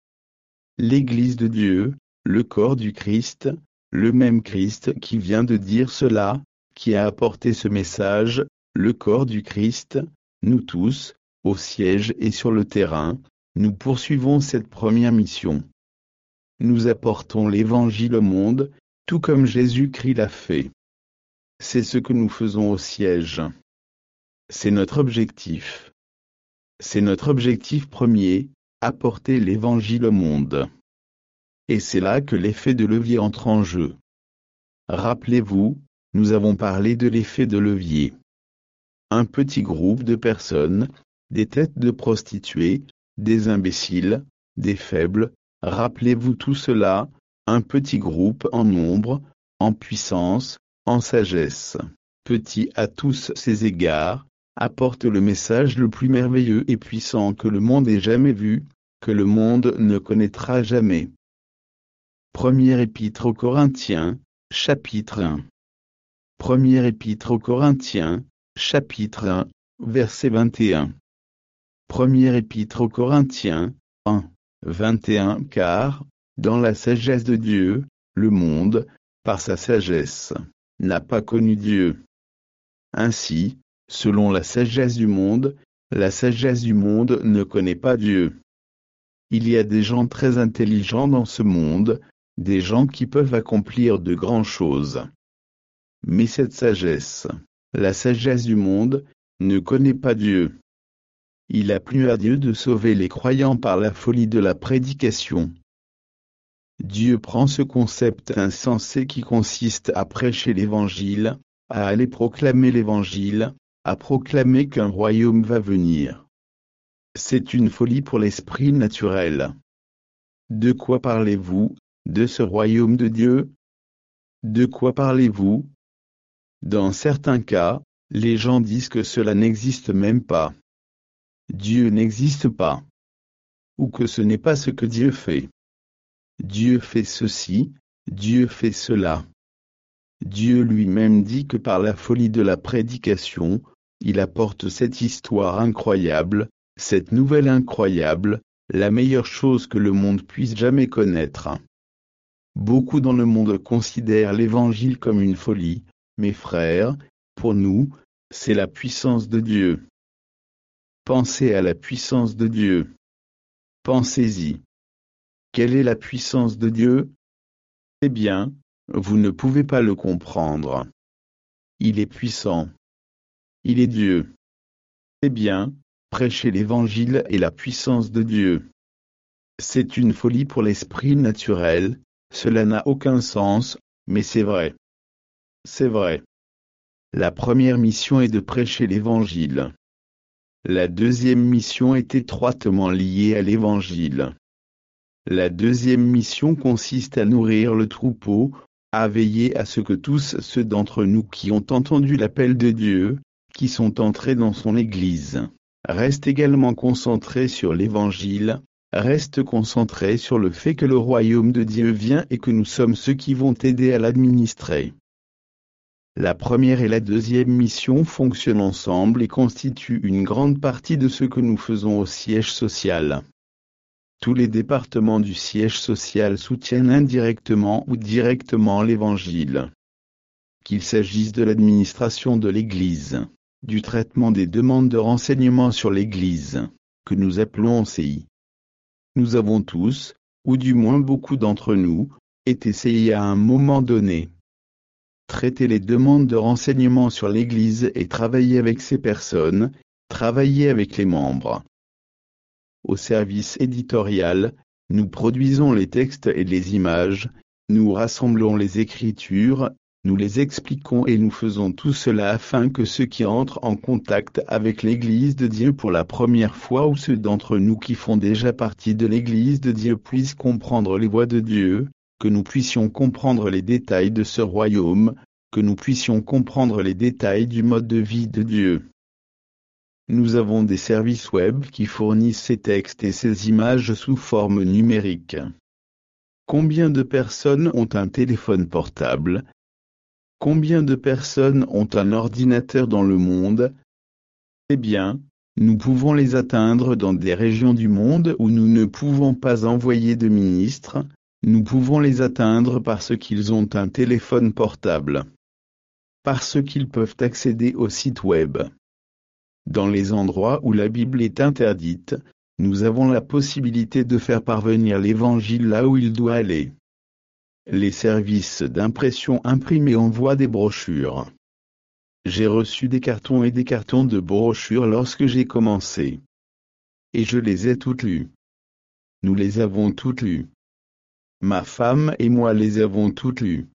L'Église de Dieu, le corps du Christ, le même Christ qui vient de dire cela, qui a apporté ce message, le corps du Christ, nous tous, au siège et sur le terrain, nous poursuivons cette première mission. Nous apportons l'Évangile au monde, tout comme Jésus-Christ l'a fait. C'est ce que nous faisons au siège. C'est notre objectif. C'est notre objectif premier, apporter l'Évangile au monde. Et c'est là que l'effet de levier entre en jeu. Rappelez-vous, nous avons parlé de l'effet de levier. Un petit groupe de personnes, des têtes de prostituées, des imbéciles, des faibles, rappelez-vous tout cela, un petit groupe en nombre, en puissance, en sagesse, petit à tous ces égards, apporte le message le plus merveilleux et puissant que le monde ait jamais vu, que le monde ne connaîtra jamais. Première épître aux Corinthiens, chapitre 1. Première épître aux Corinthiens, chapitre 1, verset 21. Première épître aux Corinthiens, 1, 21. Car, dans la sagesse de Dieu, le monde, par sa sagesse, n'a pas connu Dieu. Ainsi, selon la sagesse du monde ne connaît pas Dieu. Il y a des gens très intelligents dans ce monde, des gens qui peuvent accomplir de grandes choses. Mais cette sagesse, la sagesse du monde, ne connaît pas Dieu. Il a plu à Dieu de sauver les croyants par la folie de la prédication. Dieu prend ce concept insensé qui consiste à prêcher l'Évangile, à aller proclamer l'Évangile, à proclamer qu'un royaume va venir. C'est une folie pour l'esprit naturel. De quoi parlez-vous, de ce royaume de Dieu? De quoi parlez-vous? Dans certains cas, les gens disent que cela n'existe même pas. Dieu n'existe pas. Ou que ce n'est pas ce que Dieu fait. Dieu fait ceci, Dieu fait cela. Dieu lui-même dit que par la folie de la prédication, il apporte cette histoire incroyable, cette nouvelle incroyable, la meilleure chose que le monde puisse jamais connaître. Beaucoup dans le monde considèrent l'Évangile comme une folie, mes frères, pour nous, c'est la puissance de Dieu. Pensez à la puissance de Dieu. Pensez-y. Quelle est la puissance de Dieu? Eh bien, vous ne pouvez pas le comprendre. Il est puissant. Il est Dieu. Eh bien, prêcher l'Évangile est la puissance de Dieu. C'est une folie pour l'esprit naturel, cela n'a aucun sens, mais c'est vrai. C'est vrai. La première mission est de prêcher l'Évangile. La deuxième mission est étroitement liée à l'Évangile. La deuxième mission consiste à nourrir le troupeau, à veiller à ce que tous ceux d'entre nous qui ont entendu l'appel de Dieu, qui sont entrés dans son Église, restent également concentrés sur l'Évangile, restent concentrés sur le fait que le royaume de Dieu vient et que nous sommes ceux qui vont aider à l'administrer. La première et la deuxième mission fonctionnent ensemble et constituent une grande partie de ce que nous faisons au siège social. Tous les départements du siège social soutiennent indirectement ou directement l'Évangile. Qu'il s'agisse de l'administration de l'Église, du traitement des demandes de renseignements sur l'Église, que nous appelons CI. Nous avons tous, ou du moins beaucoup d'entre nous, été CI à un moment donné. Traiter les demandes de renseignements sur l'Église et travailler avec ces personnes, travailler avec les membres. Au service éditorial, nous produisons les textes et les images, nous rassemblons les écritures, nous les expliquons et nous faisons tout cela afin que ceux qui entrent en contact avec l'Église de Dieu pour la première fois ou ceux d'entre nous qui font déjà partie de l'Église de Dieu puissent comprendre les voies de Dieu, que nous puissions comprendre les détails de ce royaume, que nous puissions comprendre les détails du mode de vie de Dieu. Nous avons des services web qui fournissent ces textes et ces images sous forme numérique. Combien de personnes ont un téléphone portable? Combien de personnes ont un ordinateur dans le monde? Eh bien, nous pouvons les atteindre dans des régions du monde où nous ne pouvons pas envoyer de ministres, nous pouvons les atteindre parce qu'ils ont un téléphone portable. Parce qu'ils peuvent accéder au site web. Dans les endroits où la Bible est interdite, nous avons la possibilité de faire parvenir l'Évangile là où il doit aller. Les services d'impression imprimés envoient des brochures. J'ai reçu des cartons et des cartons de brochures lorsque j'ai commencé. Et je les ai toutes lues. Nous les avons toutes lues. Ma femme et moi les avons toutes lues.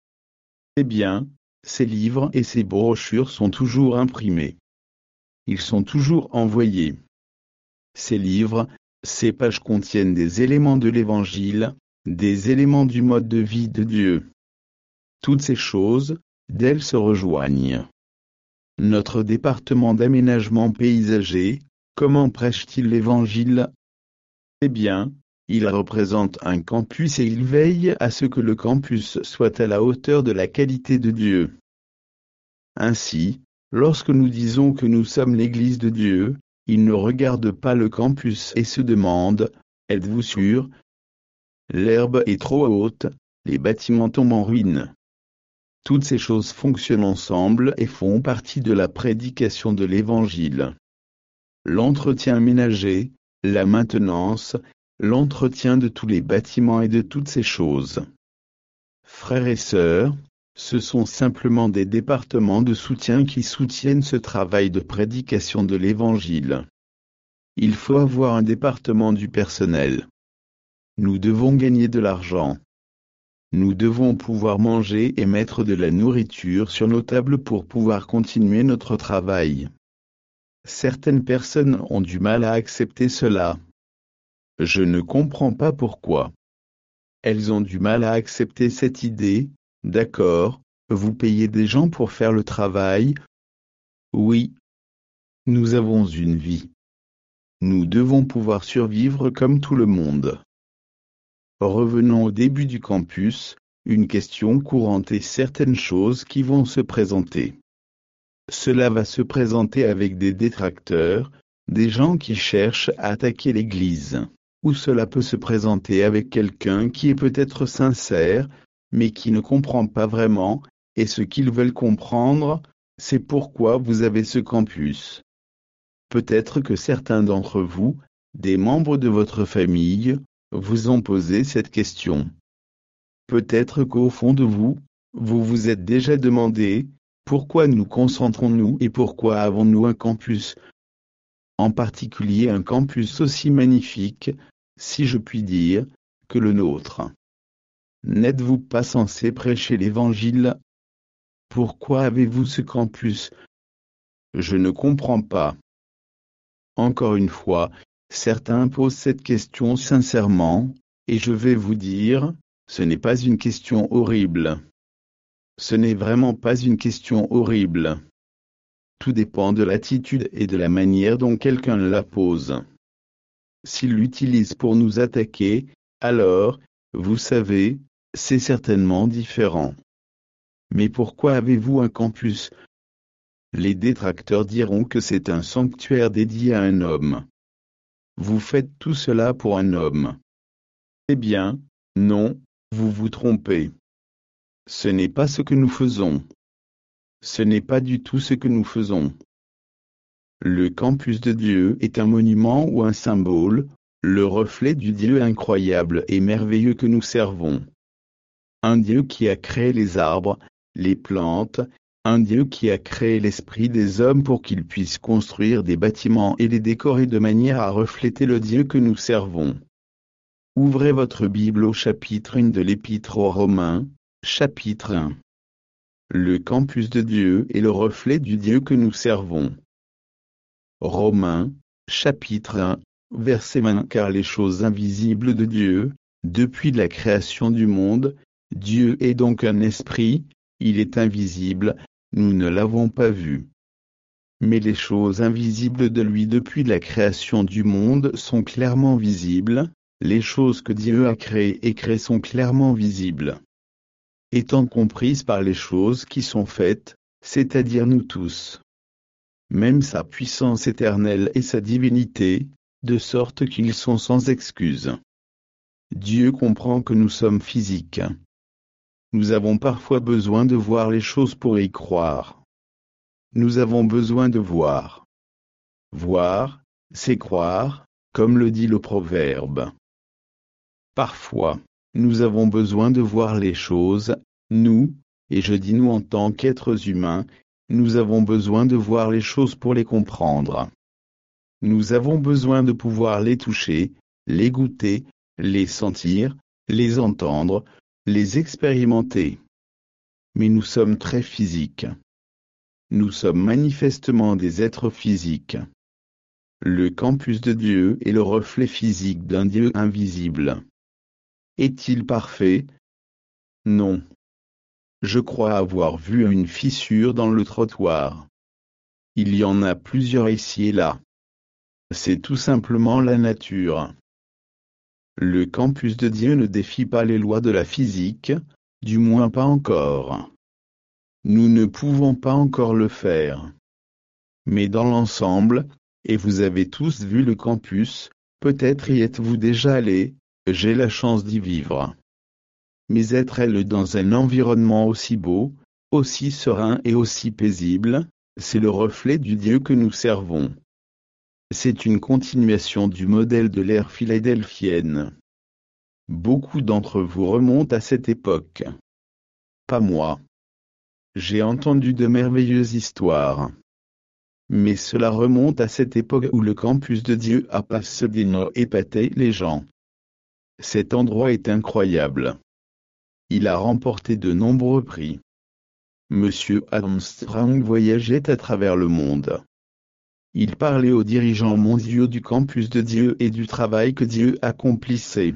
Eh bien, ces livres et ces brochures sont toujours imprimés. Ils sont toujours envoyés. Ces livres, ces pages contiennent des éléments de l'Évangile, des éléments du mode de vie de Dieu. Toutes ces choses, d'elles se rejoignent. Notre département d'aménagement paysager, comment prêche-t-il l'Évangile? Eh bien, il représente un campus et il veille à ce que le campus soit à la hauteur de la qualité de Dieu. Ainsi, lorsque nous disons que nous sommes l'Église de Dieu, il ne regarde pas le campus et se demande, êtes-vous sûr? L'herbe est trop haute, les bâtiments tombent en ruine. Toutes ces choses fonctionnent ensemble et font partie de la prédication de l'Évangile. L'entretien ménager, la maintenance, l'entretien de tous les bâtiments et de toutes ces choses. Frères et sœurs, ce sont simplement des départements de soutien qui soutiennent ce travail de prédication de l'Évangile. Il faut avoir un département du personnel. Nous devons gagner de l'argent. Nous devons pouvoir manger et mettre de la nourriture sur nos tables pour pouvoir continuer notre travail. Certaines personnes ont du mal à accepter cela. Je ne comprends pas pourquoi. Elles ont du mal à accepter cette idée. D'accord, vous payez des gens pour faire le travail? Oui. Nous avons une vie. Nous devons pouvoir survivre comme tout le monde. Revenons au début du campus, une question courante et certaines choses qui vont se présenter. Cela va se présenter avec des détracteurs, des gens qui cherchent à attaquer l'Église. Ou cela peut se présenter avec quelqu'un qui est peut-être sincère, mais qui ne comprend pas vraiment, et ce qu'ils veulent comprendre, c'est pourquoi vous avez ce campus. Peut-être que certains d'entre vous, des membres de votre famille, vous ont posé cette question. Peut-être qu'au fond de vous, vous vous êtes déjà demandé, pourquoi nous concentrons-nous et pourquoi avons-nous un campus? En particulier un campus aussi magnifique, si je puis dire, que le nôtre. N'êtes-vous pas censé prêcher l'Évangile? Pourquoi avez-vous ce campus? Je ne comprends pas. Encore une fois, certains posent cette question sincèrement, et je vais vous dire, ce n'est pas une question horrible. Ce n'est vraiment pas une question horrible. Tout dépend de l'attitude et de la manière dont quelqu'un la pose. S'il l'utilise pour nous attaquer, alors, vous savez, c'est certainement différent. Mais pourquoi avez-vous un campus? Les détracteurs diront que c'est un sanctuaire dédié à un homme. Vous faites tout cela pour un homme. Eh bien, non, vous vous trompez. Ce n'est pas ce que nous faisons. Ce n'est pas du tout ce que nous faisons. Le campus de Dieu est un monument ou un symbole, le reflet du Dieu incroyable et merveilleux que nous servons. Un Dieu qui a créé les arbres, les plantes, un Dieu qui a créé l'esprit des hommes pour qu'ils puissent construire des bâtiments et les décorer de manière à refléter le Dieu que nous servons. Ouvrez votre Bible au chapitre 1 de l'Épître aux Romains, chapitre 1. Le campus de Dieu est le reflet du Dieu que nous servons. Romains, chapitre 1, verset 20. Car les choses invisibles de Dieu, depuis la création du monde, Dieu est donc un esprit, il est invisible, nous ne l'avons pas vu. Mais les choses invisibles de lui depuis la création du monde sont clairement visibles, les choses que Dieu a créées et créées sont clairement visibles. Étant comprises par les choses qui sont faites, c'est-à-dire nous tous. Même sa puissance éternelle et sa divinité, de sorte qu'ils sont sans excuse. Dieu comprend que nous sommes physiques. Nous avons parfois besoin de voir les choses pour y croire. Nous avons besoin de voir. Voir, c'est croire, comme le dit le proverbe. Parfois, nous avons besoin de voir les choses, nous, et je dis nous en tant qu'êtres humains, nous avons besoin de voir les choses pour les comprendre. Nous avons besoin de pouvoir les toucher, les goûter, les sentir, les entendre, les expérimenter. Mais nous sommes très physiques. Nous sommes manifestement des êtres physiques. Le campus de Dieu est le reflet physique d'un Dieu invisible. Est-il parfait? Non. Je crois avoir vu une fissure dans le trottoir. Il y en a plusieurs ici et là. C'est tout simplement la nature. Le campus de Dieu ne défie pas les lois de la physique, du moins pas encore. Nous ne pouvons pas encore le faire. Mais dans l'ensemble, et vous avez tous vu le campus, peut-être y êtes-vous déjà allé, j'ai la chance d'y vivre. Mais être dans un environnement aussi beau, aussi serein et aussi paisible, c'est le reflet du Dieu que nous servons. C'est une continuation du modèle de l'ère philadelphienne. Beaucoup d'entre vous remontent à cette époque. Pas moi. J'ai entendu de merveilleuses histoires. Mais cela remonte à cette époque où le campus de Dieu à Pasadena épatait les gens. Cet endroit est incroyable. Il a remporté de nombreux prix. Monsieur Armstrong voyageait à travers le monde. Il parlait aux dirigeants mondiaux du campus de Dieu et du travail que Dieu accomplissait.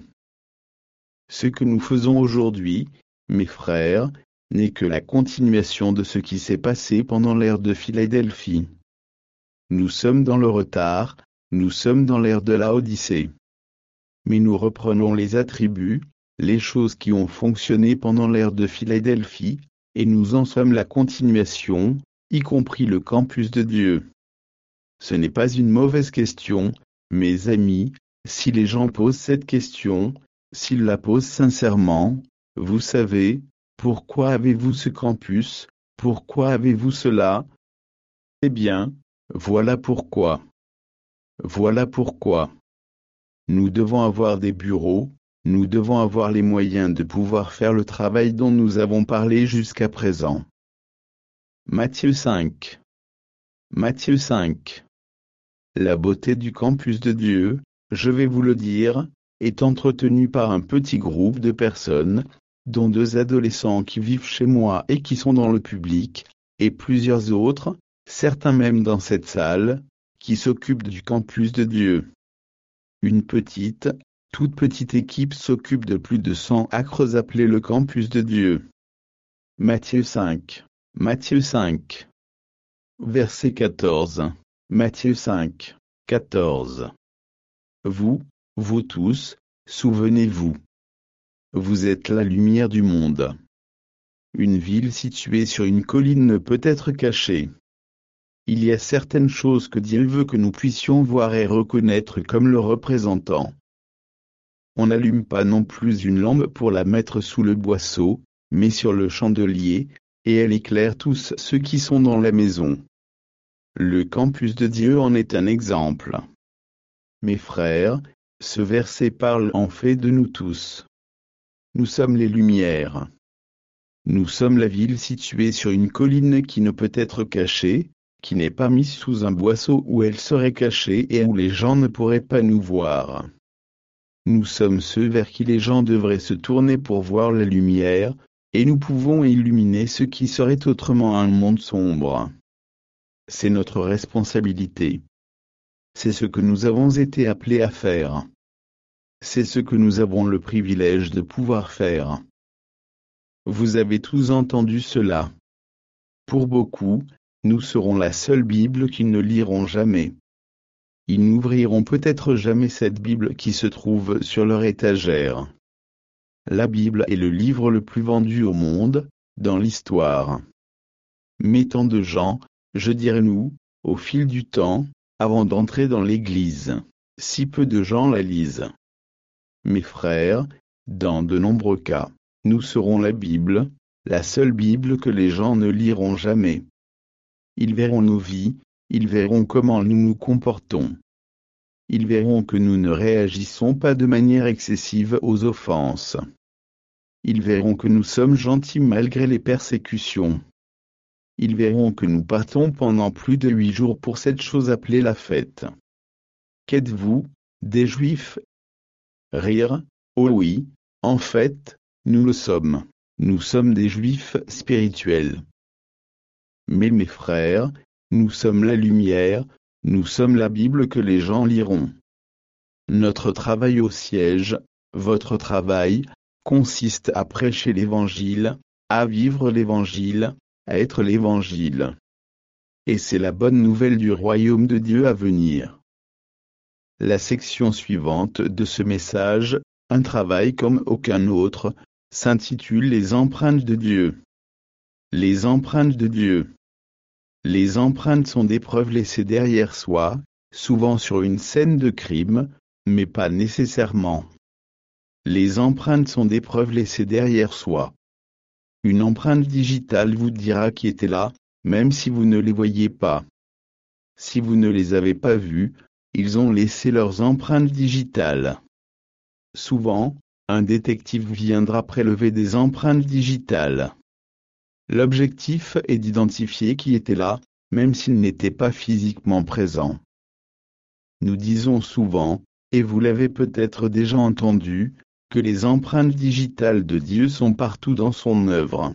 Ce que nous faisons aujourd'hui, mes frères, n'est que la continuation de ce qui s'est passé pendant l'ère de Philadelphie. Nous sommes dans le retard, nous sommes dans l'ère de la Odyssée. Mais nous reprenons les attributs, les choses qui ont fonctionné pendant l'ère de Philadelphie, et nous en sommes la continuation, y compris le campus de Dieu. Ce n'est pas une mauvaise question, mes amis, si les gens posent cette question, s'ils la posent sincèrement, vous savez, pourquoi avez-vous ce campus, pourquoi avez-vous cela? Eh bien, voilà pourquoi. Voilà pourquoi. Nous devons avoir des bureaux, nous devons avoir les moyens de pouvoir faire le travail dont nous avons parlé jusqu'à présent. Matthieu 5. Matthieu 5. La beauté du campus de Dieu, je vais vous le dire, est entretenue par un petit groupe de personnes, dont 2 adolescents qui vivent chez moi et qui sont dans le public, et plusieurs autres, certains même dans cette salle, qui s'occupent du campus de Dieu. Une toute petite équipe s'occupe de plus de 100 acres appelés le campus de Dieu. Matthieu 5. Matthieu 5. Verset 14. Matthieu 5, 14. Vous tous, souvenez-vous. Vous êtes la lumière du monde. Une ville située sur une colline ne peut être cachée. Il y a certaines choses que Dieu veut que nous puissions voir et reconnaître comme le représentant. On n'allume pas non plus une lampe pour la mettre sous le boisseau, mais sur le chandelier, et elle éclaire tous ceux qui sont dans la maison. Le campus de Dieu en est un exemple. Mes frères, ce verset parle en fait de nous tous. Nous sommes les lumières. Nous sommes la ville située sur une colline qui ne peut être cachée, qui n'est pas mise sous un boisseau où elle serait cachée et où les gens ne pourraient pas nous voir. Nous sommes ceux vers qui les gens devraient se tourner pour voir la lumière, et nous pouvons illuminer ce qui serait autrement un monde sombre. C'est notre responsabilité. C'est ce que nous avons été appelés à faire. C'est ce que nous avons le privilège de pouvoir faire. Vous avez tous entendu cela. Pour beaucoup, nous serons la seule Bible qu'ils ne liront jamais. Ils n'ouvriront peut-être jamais cette Bible qui se trouve sur leur étagère. La Bible est le livre le plus vendu au monde, dans l'histoire. Mais tant de gens, je dirais nous, au fil du temps, avant d'entrer dans l'Église, si peu de gens la lisent. Mes frères, dans de nombreux cas, nous serons la Bible, la seule Bible que les gens ne liront jamais. Ils verront nos vies, ils verront comment nous nous comportons. Ils verront que nous ne réagissons pas de manière excessive aux offenses. Ils verront que nous sommes gentils malgré les persécutions. Ils verront que nous partons pendant plus de 8 jours pour cette chose appelée la fête. Qu'êtes-vous, des Juifs? Rire, oh oui, en fait, nous le sommes. Nous sommes des Juifs spirituels. Mais mes frères, nous sommes la lumière, nous sommes la Bible que les gens liront. Notre travail au siège, votre travail, consiste à prêcher l'Évangile, à vivre l'Évangile, à être l'Évangile. Et c'est la bonne nouvelle du royaume de Dieu à venir. La section suivante de ce message, un travail comme aucun autre, s'intitule Les empreintes de Dieu. Les empreintes de Dieu. Les empreintes sont des preuves laissées derrière soi, souvent sur une scène de crime, mais pas nécessairement. Les empreintes sont des preuves laissées derrière soi. Une empreinte digitale vous dira qui était là, même si vous ne les voyez pas. Si vous ne les avez pas vus, ils ont laissé leurs empreintes digitales. Souvent, un détective viendra prélever des empreintes digitales. L'objectif est d'identifier qui était là, même s'il n'était pas physiquement présent. Nous disons souvent, et vous l'avez peut-être déjà entendu, que les empreintes digitales de Dieu sont partout dans son œuvre.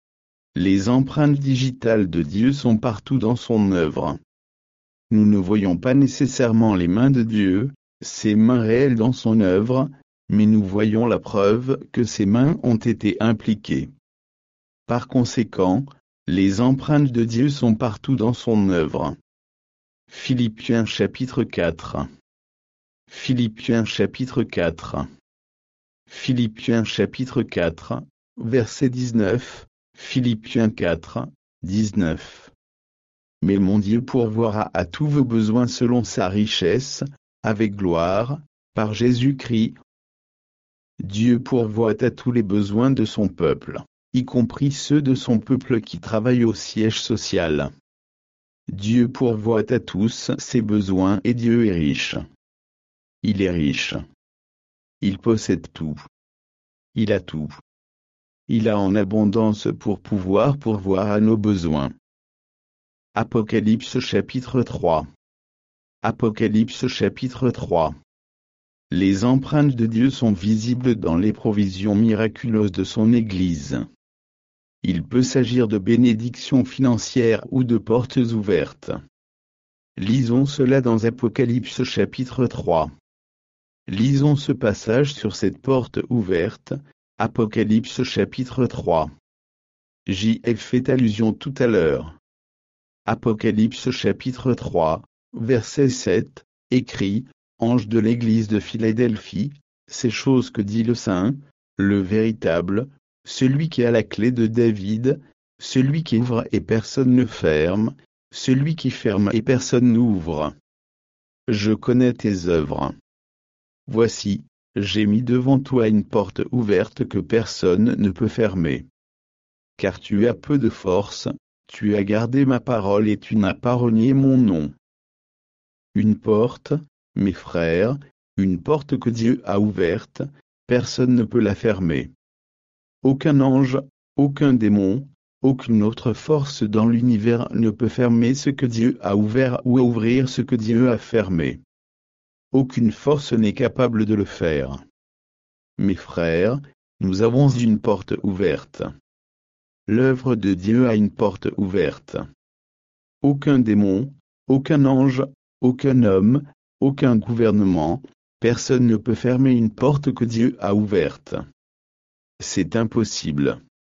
Les empreintes digitales de Dieu sont partout dans son œuvre. Nous ne voyons pas nécessairement les mains de Dieu, ses mains réelles dans son œuvre, mais nous voyons la preuve que ses mains ont été impliquées. Par conséquent, les empreintes de Dieu sont partout dans son œuvre. Philippiens chapitre 4. Philippiens chapitre 4. Philippiens chapitre 4, verset 19, Philippiens 4, 19. Mais mon Dieu pourvoira à tous vos besoins selon sa richesse, avec gloire, par Jésus-Christ. Dieu pourvoit à tous les besoins de son peuple, y compris ceux de son peuple qui travaillent au siège social. Dieu pourvoit à tous ses besoins et Dieu est riche. Il est riche. Il possède tout. Il a tout. Il a en abondance pour pouvoir pourvoir à nos besoins. Apocalypse chapitre 3. Apocalypse chapitre 3. Les empreintes de Dieu sont visibles dans les provisions miraculeuses de son Église. Il peut s'agir de bénédictions financières ou de portes ouvertes. Lisons cela dans Apocalypse chapitre 3. Lisons ce passage sur cette porte ouverte, Apocalypse chapitre 3. J'y ai fait allusion tout à l'heure. Apocalypse chapitre 3, verset 7, écrit, Ange de l'église de Philadelphie, ces choses que dit le Saint, le véritable, celui qui a la clé de David, celui qui ouvre et personne ne ferme, celui qui ferme et personne n'ouvre. Je connais tes œuvres. Voici, j'ai mis devant toi une porte ouverte que personne ne peut fermer. Car tu as peu de force, tu as gardé ma parole et tu n'as pas renié mon nom. Une porte, mes frères, une porte que Dieu a ouverte, personne ne peut la fermer. Aucun ange, aucun démon, aucune autre force dans l'univers ne peut fermer ce que Dieu a ouvert ou ouvrir ce que Dieu a fermé. Aucune force n'est capable de le faire. Mes frères, nous avons une porte ouverte. L'œuvre de Dieu a une porte ouverte. Aucun démon, aucun ange, aucun homme, aucun gouvernement, personne ne peut fermer une porte que Dieu a ouverte. C'est impossible.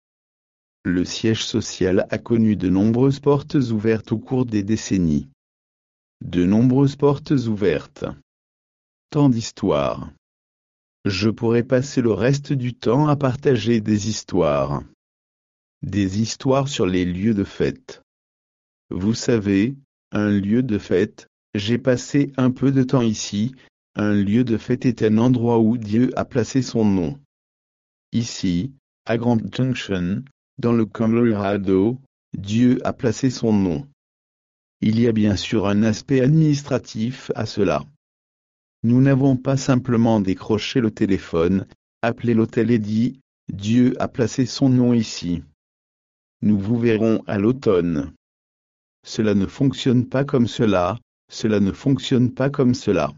Le siège social a connu de nombreuses portes ouvertes au cours des décennies. De nombreuses portes ouvertes. Tant d'histoires. Je pourrais passer le reste du temps à partager des histoires. Des histoires sur les lieux de fête. Vous savez, un lieu de fête, j'ai passé un peu de temps ici, un lieu de fête est un endroit où Dieu a placé son nom. Ici, à Grand Junction, dans le Colorado, Dieu a placé son nom. Il y a bien sûr un aspect administratif à cela. Nous n'avons pas simplement décroché le téléphone, appelé l'hôtel et dit « Dieu a placé son nom ici ». Nous vous verrons à l'automne. Cela ne fonctionne pas comme cela, cela ne fonctionne pas comme cela.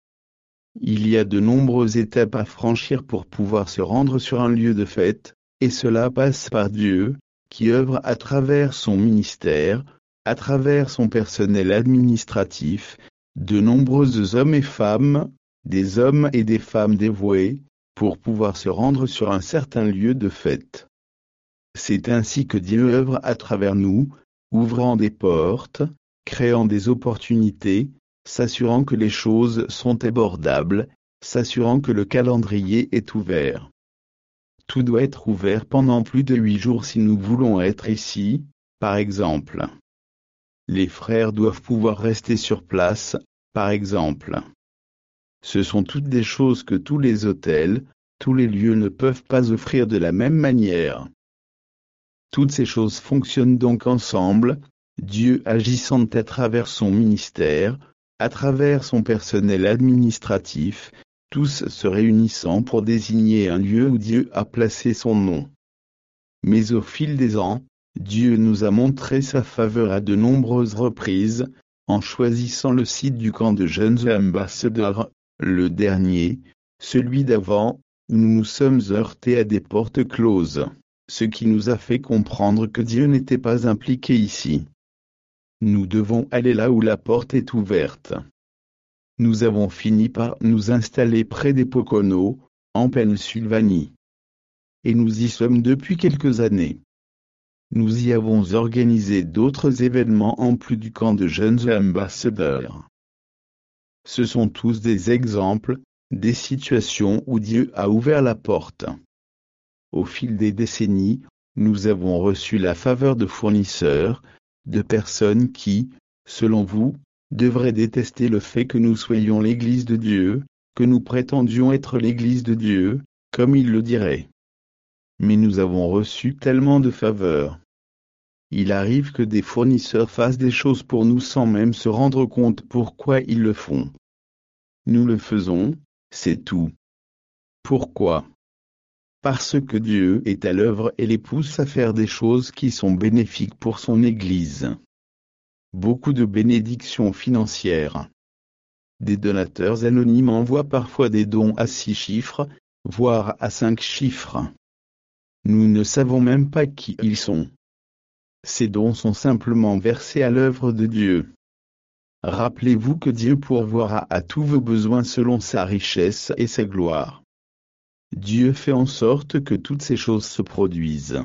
Il y a de nombreuses étapes à franchir pour pouvoir se rendre sur un lieu de fête, et cela passe par Dieu, qui œuvre à travers son ministère, à travers son personnel administratif, de nombreux hommes et femmes, des hommes et des femmes dévoués, pour pouvoir se rendre sur un certain lieu de fête. C'est ainsi que Dieu œuvre à travers nous, ouvrant des portes, créant des opportunités, s'assurant que les choses sont abordables, s'assurant que le calendrier est ouvert. Tout doit être ouvert pendant plus de 8 jours si nous voulons être ici, par exemple. Les frères doivent pouvoir rester sur place, par exemple. Ce sont toutes des choses que tous les hôtels, tous les lieux ne peuvent pas offrir de la même manière. Toutes ces choses fonctionnent donc ensemble, Dieu agissant à travers son ministère, à travers son personnel administratif, tous se réunissant pour désigner un lieu où Dieu a placé son nom. Mais au fil des ans, Dieu nous a montré sa faveur à de nombreuses reprises, en choisissant le site du camp de jeunes ambassadeurs, le dernier, celui d'avant, où nous nous sommes heurtés à des portes closes, ce qui nous a fait comprendre que Dieu n'était pas impliqué ici. Nous devons aller là où la porte est ouverte. Nous avons fini par nous installer près des Poconos, en Pennsylvanie. Et nous y sommes depuis quelques années. Nous y avons organisé d'autres événements en plus du camp de jeunes ambassadeurs. Ce sont tous des exemples, des situations où Dieu a ouvert la porte. Au fil des décennies, nous avons reçu la faveur de fournisseurs, de personnes qui, selon vous, devraient détester le fait que nous soyons l'Église de Dieu, que nous prétendions être l'Église de Dieu, comme ils le diraient. Mais nous avons reçu tellement de faveurs. Il arrive que des fournisseurs fassent des choses pour nous sans même se rendre compte pourquoi ils le font. Nous le faisons, c'est tout. Pourquoi ? Parce que Dieu est à l'œuvre et les pousse à faire des choses qui sont bénéfiques pour son Église. Beaucoup de bénédictions financières. Des donateurs anonymes envoient parfois des dons à 6 chiffres, voire à 5 chiffres. Nous ne savons même pas qui ils sont. Ces dons sont simplement versés à l'œuvre de Dieu. Rappelez-vous que Dieu pourvoira à tous vos besoins selon sa richesse et sa gloire. Dieu fait en sorte que toutes ces choses se produisent.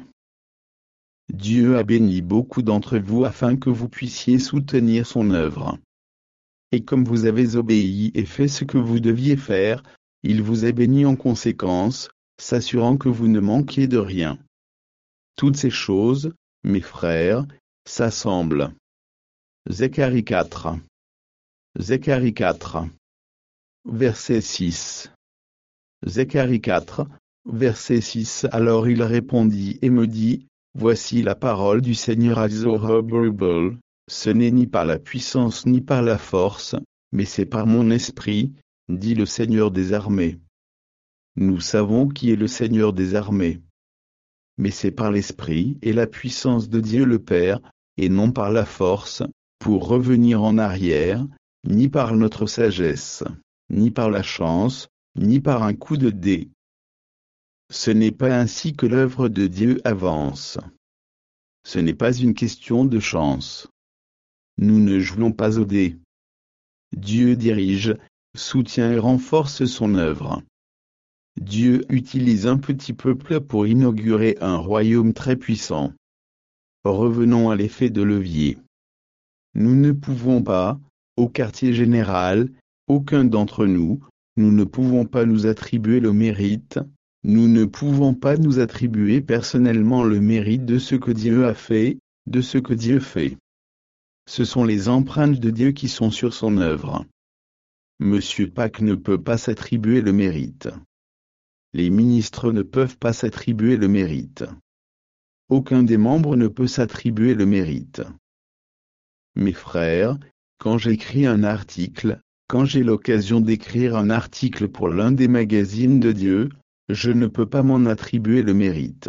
Dieu a béni beaucoup d'entre vous afin que vous puissiez soutenir son œuvre. Et comme vous avez obéi et fait ce que vous deviez faire, il vous a béni en conséquence, s'assurant que vous ne manquiez de rien. Toutes ces choses, mes frères, s'assemblent. Zacharie 4. Zacharie 4. Verset 6. Zacharie 4, verset 6. Alors il répondit et me dit, voici la parole du Seigneur à Zorobabel, ce n'est ni par la puissance ni par la force, mais c'est par mon esprit, dit le Seigneur des armées. Nous savons qui est le Seigneur des armées. Mais c'est par l'esprit et la puissance de Dieu le Père, et non par la force, pour revenir en arrière, ni par notre sagesse, ni par la chance, ni par un coup de dé. Ce n'est pas ainsi que l'œuvre de Dieu avance. Ce n'est pas une question de chance. Nous ne jouons pas au dé. Dieu dirige, soutient et renforce son œuvre. Dieu utilise un petit peuple pour inaugurer un royaume très puissant. Revenons à l'effet de levier. Nous ne pouvons pas, au quartier général, aucun d'entre nous, nous ne pouvons pas nous attribuer le mérite, nous ne pouvons pas nous attribuer personnellement le mérite de ce que Dieu a fait, de ce que Dieu fait. Ce sont les empreintes de Dieu qui sont sur son œuvre. Monsieur Pâques ne peut pas s'attribuer le mérite. Les ministres ne peuvent pas s'attribuer le mérite. Aucun des membres ne peut s'attribuer le mérite. Mes frères, quand j'écris un article, quand j'ai l'occasion d'écrire un article pour l'un des magazines de Dieu, je ne peux pas m'en attribuer le mérite.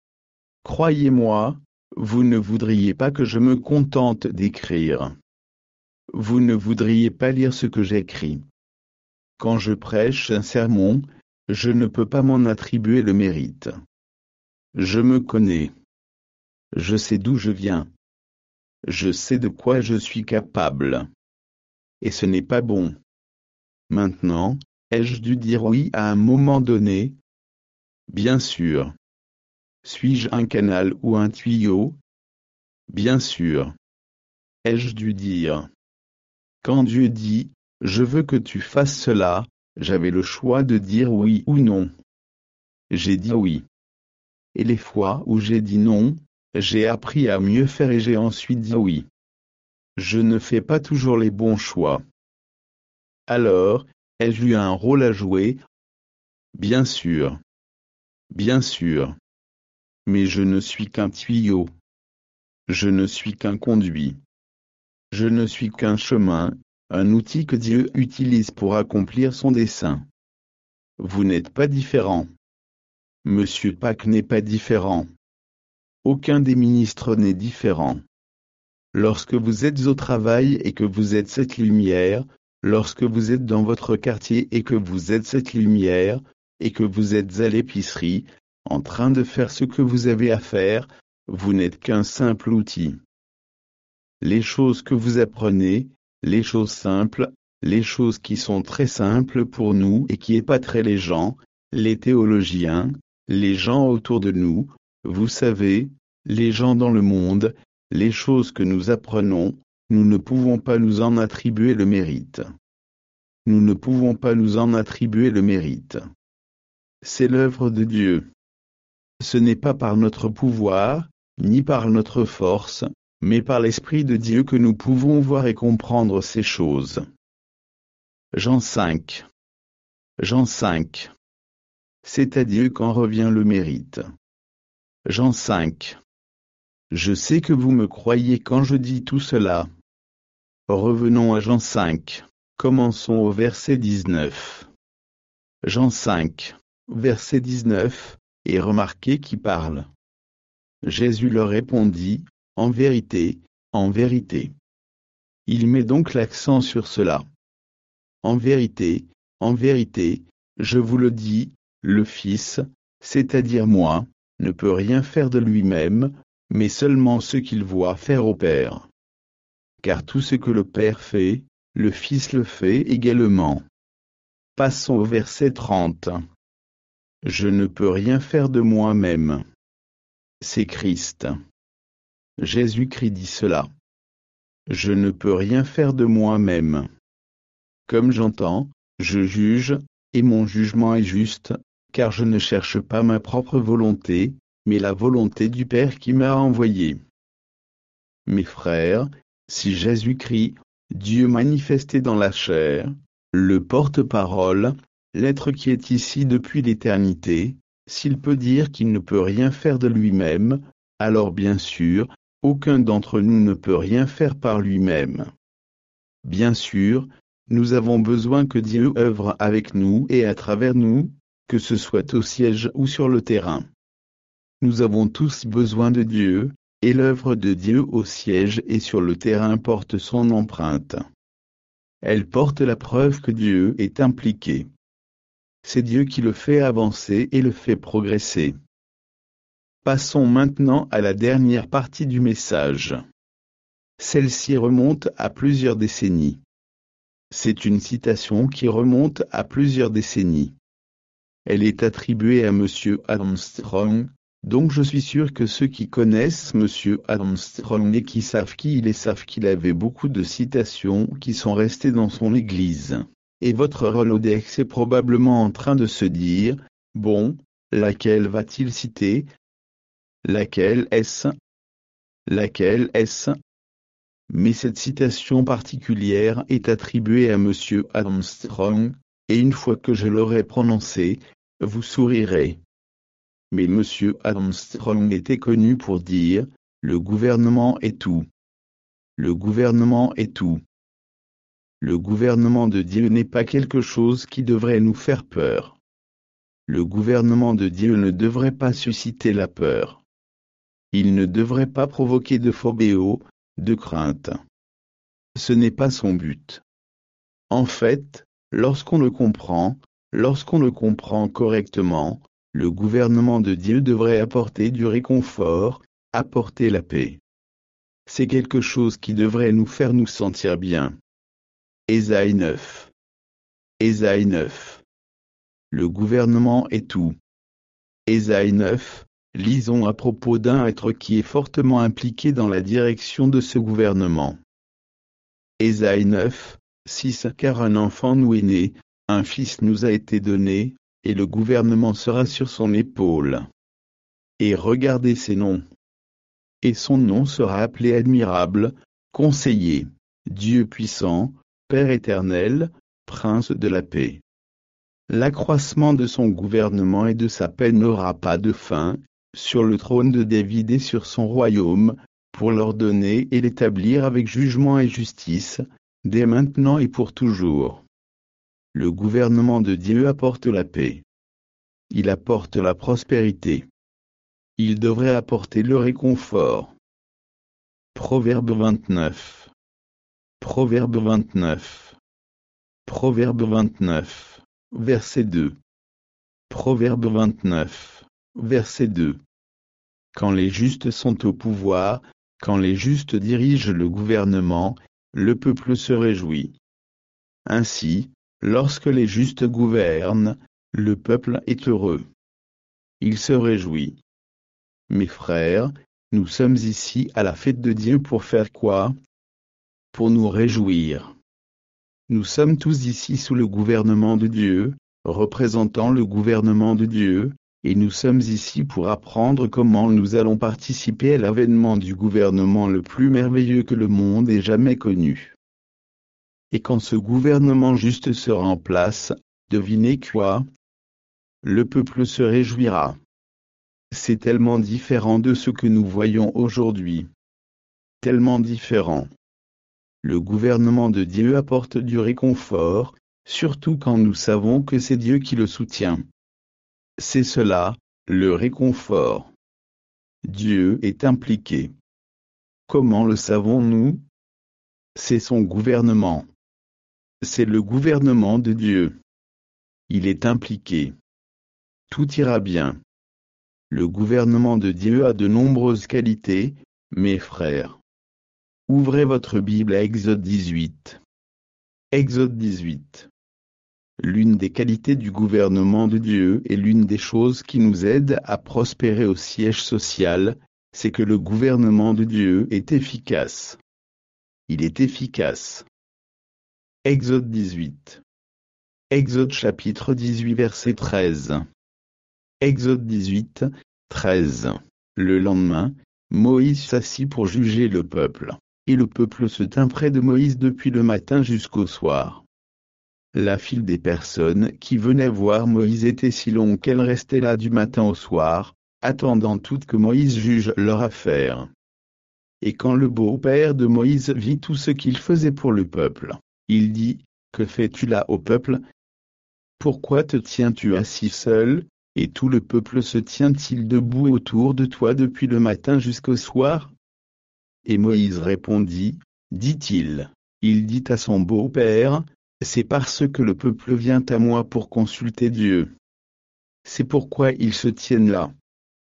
Croyez-moi, vous ne voudriez pas que je me contente d'écrire. Vous ne voudriez pas lire ce que j'écris. Quand je prêche un sermon, je ne peux pas m'en attribuer le mérite. Je me connais. Je sais d'où je viens. Je sais de quoi je suis capable. Et ce n'est pas bon. Maintenant, ai-je dû dire oui à un moment donné? Bien sûr. Suis-je un canal ou un tuyau? Bien sûr. Ai-je dû dire? Quand Dieu dit, je veux que tu fasses cela, j'avais le choix de dire oui ou non. J'ai dit oui. Et les fois où j'ai dit non, j'ai appris à mieux faire et j'ai ensuite dit oui. Je ne fais pas toujours les bons choix. Alors, ai-je eu un rôle à jouer? Bien sûr. Bien sûr. Mais je ne suis qu'un tuyau. Je ne suis qu'un conduit. Je ne suis qu'un chemin, un outil que Dieu utilise pour accomplir son dessein. Vous n'êtes pas différent. Monsieur Pâques n'est pas différent. Aucun des ministres n'est différent. Lorsque vous êtes au travail et que vous êtes cette lumière, lorsque vous êtes dans votre quartier et que vous êtes cette lumière, et que vous êtes à l'épicerie, en train de faire ce que vous avez à faire, vous n'êtes qu'un simple outil. Les choses que vous apprenez, les choses simples, les choses qui sont très simples pour nous et qui épatent les gens, les théologiens, les gens autour de nous, vous savez, les gens dans le monde, les choses que nous apprenons, nous ne pouvons pas nous en attribuer le mérite. Nous ne pouvons pas nous en attribuer le mérite. C'est l'œuvre de Dieu. Ce n'est pas par notre pouvoir, ni par notre force, mais par l'Esprit de Dieu que nous pouvons voir et comprendre ces choses. Jean 5. Jean 5. C'est à Dieu qu'en revient le mérite. Jean 5. Je sais que vous me croyez quand je dis tout cela. Revenons à Jean 5. Commençons au verset 19. Jean 5, verset 19, et remarquez qui parle. Jésus leur répondit, en vérité, en vérité. Il met donc l'accent sur cela. en vérité, je vous le dis, le Fils, c'est-à-dire moi, ne peut rien faire de lui-même, mais seulement ce qu'il voit faire au Père. Car tout ce que le Père fait, le Fils le fait également. Passons au verset 30. Je ne peux rien faire de moi-même. C'est Christ. Jésus-Christ dit cela. Je ne peux rien faire de moi-même. Comme j'entends, je juge, et mon jugement est juste, car je ne cherche pas ma propre volonté, mais la volonté du Père qui m'a envoyé. Mes frères, si Jésus-Christ, Dieu manifesté dans la chair, le porte-parole, l'être qui est ici depuis l'éternité, s'il peut dire qu'il ne peut rien faire de lui-même, alors bien sûr, aucun d'entre nous ne peut rien faire par lui-même. Bien sûr, nous avons besoin que Dieu œuvre avec nous et à travers nous, que ce soit au siège ou sur le terrain. Nous avons tous besoin de Dieu, et l'œuvre de Dieu au siège et sur le terrain porte son empreinte. Elle porte la preuve que Dieu est impliqué. C'est Dieu qui le fait avancer et le fait progresser. Passons maintenant à la dernière partie du message. Celle-ci remonte à plusieurs décennies. C'est une citation qui remonte à plusieurs décennies. Elle est attribuée à M. Armstrong, donc je suis sûr que ceux qui connaissent M. Armstrong et qui savent qui il est savent qu'il avait beaucoup de citations qui sont restées dans son église. Et votre Rolodex est probablement en train de se dire, bon, laquelle va-t-il citer? Laquelle est-ce? Laquelle est-ce? Mais cette citation particulière est attribuée à M. Armstrong, et une fois que je l'aurai prononcée, vous sourirez. Mais M. Armstrong était connu pour dire, le gouvernement est tout. Le gouvernement est tout. Le gouvernement de Dieu n'est pas quelque chose qui devrait nous faire peur. Le gouvernement de Dieu ne devrait pas susciter la peur. Il ne devrait pas provoquer de phobéo, de crainte. Ce n'est pas son but. En fait, lorsqu'on le comprend correctement, le gouvernement de Dieu devrait apporter du réconfort, apporter la paix. C'est quelque chose qui devrait nous faire nous sentir bien. Ésaïe 9. Ésaïe 9. Le gouvernement est tout. Ésaïe 9, lisons à propos d'un être qui est fortement impliqué dans la direction de ce gouvernement. Ésaïe 9, 6 Car un enfant nous est né, un fils nous a été donné, et le gouvernement sera sur son épaule. Et regardez ses noms. Et son nom sera appelé admirable, conseiller, Dieu puissant, Père éternel, Prince de la paix. L'accroissement de son gouvernement et de sa paix n'aura pas de fin, sur le trône de David et sur son royaume, pour l'ordonner et l'établir avec jugement et justice, dès maintenant et pour toujours. Le gouvernement de Dieu apporte la paix. Il apporte la prospérité. Il devrait apporter le réconfort. Proverbe 29. Proverbe 29. Proverbe 29, verset 2. Proverbe 29, verset 2. Quand les justes sont au pouvoir, quand les justes dirigent le gouvernement, le peuple se réjouit. Ainsi, lorsque les justes gouvernent, le peuple est heureux. Il se réjouit. Mes frères, nous sommes ici à la fête de Dieu pour faire quoi? Pour nous réjouir. Nous sommes tous ici sous le gouvernement de Dieu, représentant le gouvernement de Dieu, et nous sommes ici pour apprendre comment nous allons participer à l'avènement du gouvernement le plus merveilleux que le monde ait jamais connu. Et quand ce gouvernement juste sera en place, devinez quoi? Le peuple se réjouira. C'est tellement différent de ce que nous voyons aujourd'hui. Tellement différent. Le gouvernement de Dieu apporte du réconfort, surtout quand nous savons que c'est Dieu qui le soutient. C'est cela, le réconfort. Dieu est impliqué. Comment le savons-nous? C'est son gouvernement. c'est le gouvernement de Dieu. Il est impliqué. Tout ira bien. Le gouvernement de Dieu a de nombreuses qualités, mes frères. Ouvrez votre Bible à Exode 18. Exode 18. L'une des qualités du gouvernement de Dieu et l'une des choses qui nous aident à prospérer au siège social, c'est que le gouvernement de Dieu est efficace. Il est efficace. Exode 18. Exode chapitre 18 verset 13. Exode 18, 13. Le lendemain, Moïse s'assit pour juger le peuple. Et le peuple se tint près de Moïse depuis le matin jusqu'au soir. La file des personnes qui venaient voir Moïse était si longue qu'elle restait là du matin au soir, attendant toutes que Moïse juge leur affaire. Et quand le beau-père de Moïse vit tout ce qu'il faisait pour le peuple, il dit, « Que fais-tu là au peuple? Pourquoi te tiens-tu assis seul, et tout le peuple se tient-il debout autour de toi depuis le matin jusqu'au soir ?» Et Moïse répondit, dit-il, il dit à son beau-père, « C'est parce que le peuple vient à moi pour consulter Dieu. C'est pourquoi ils se tiennent là.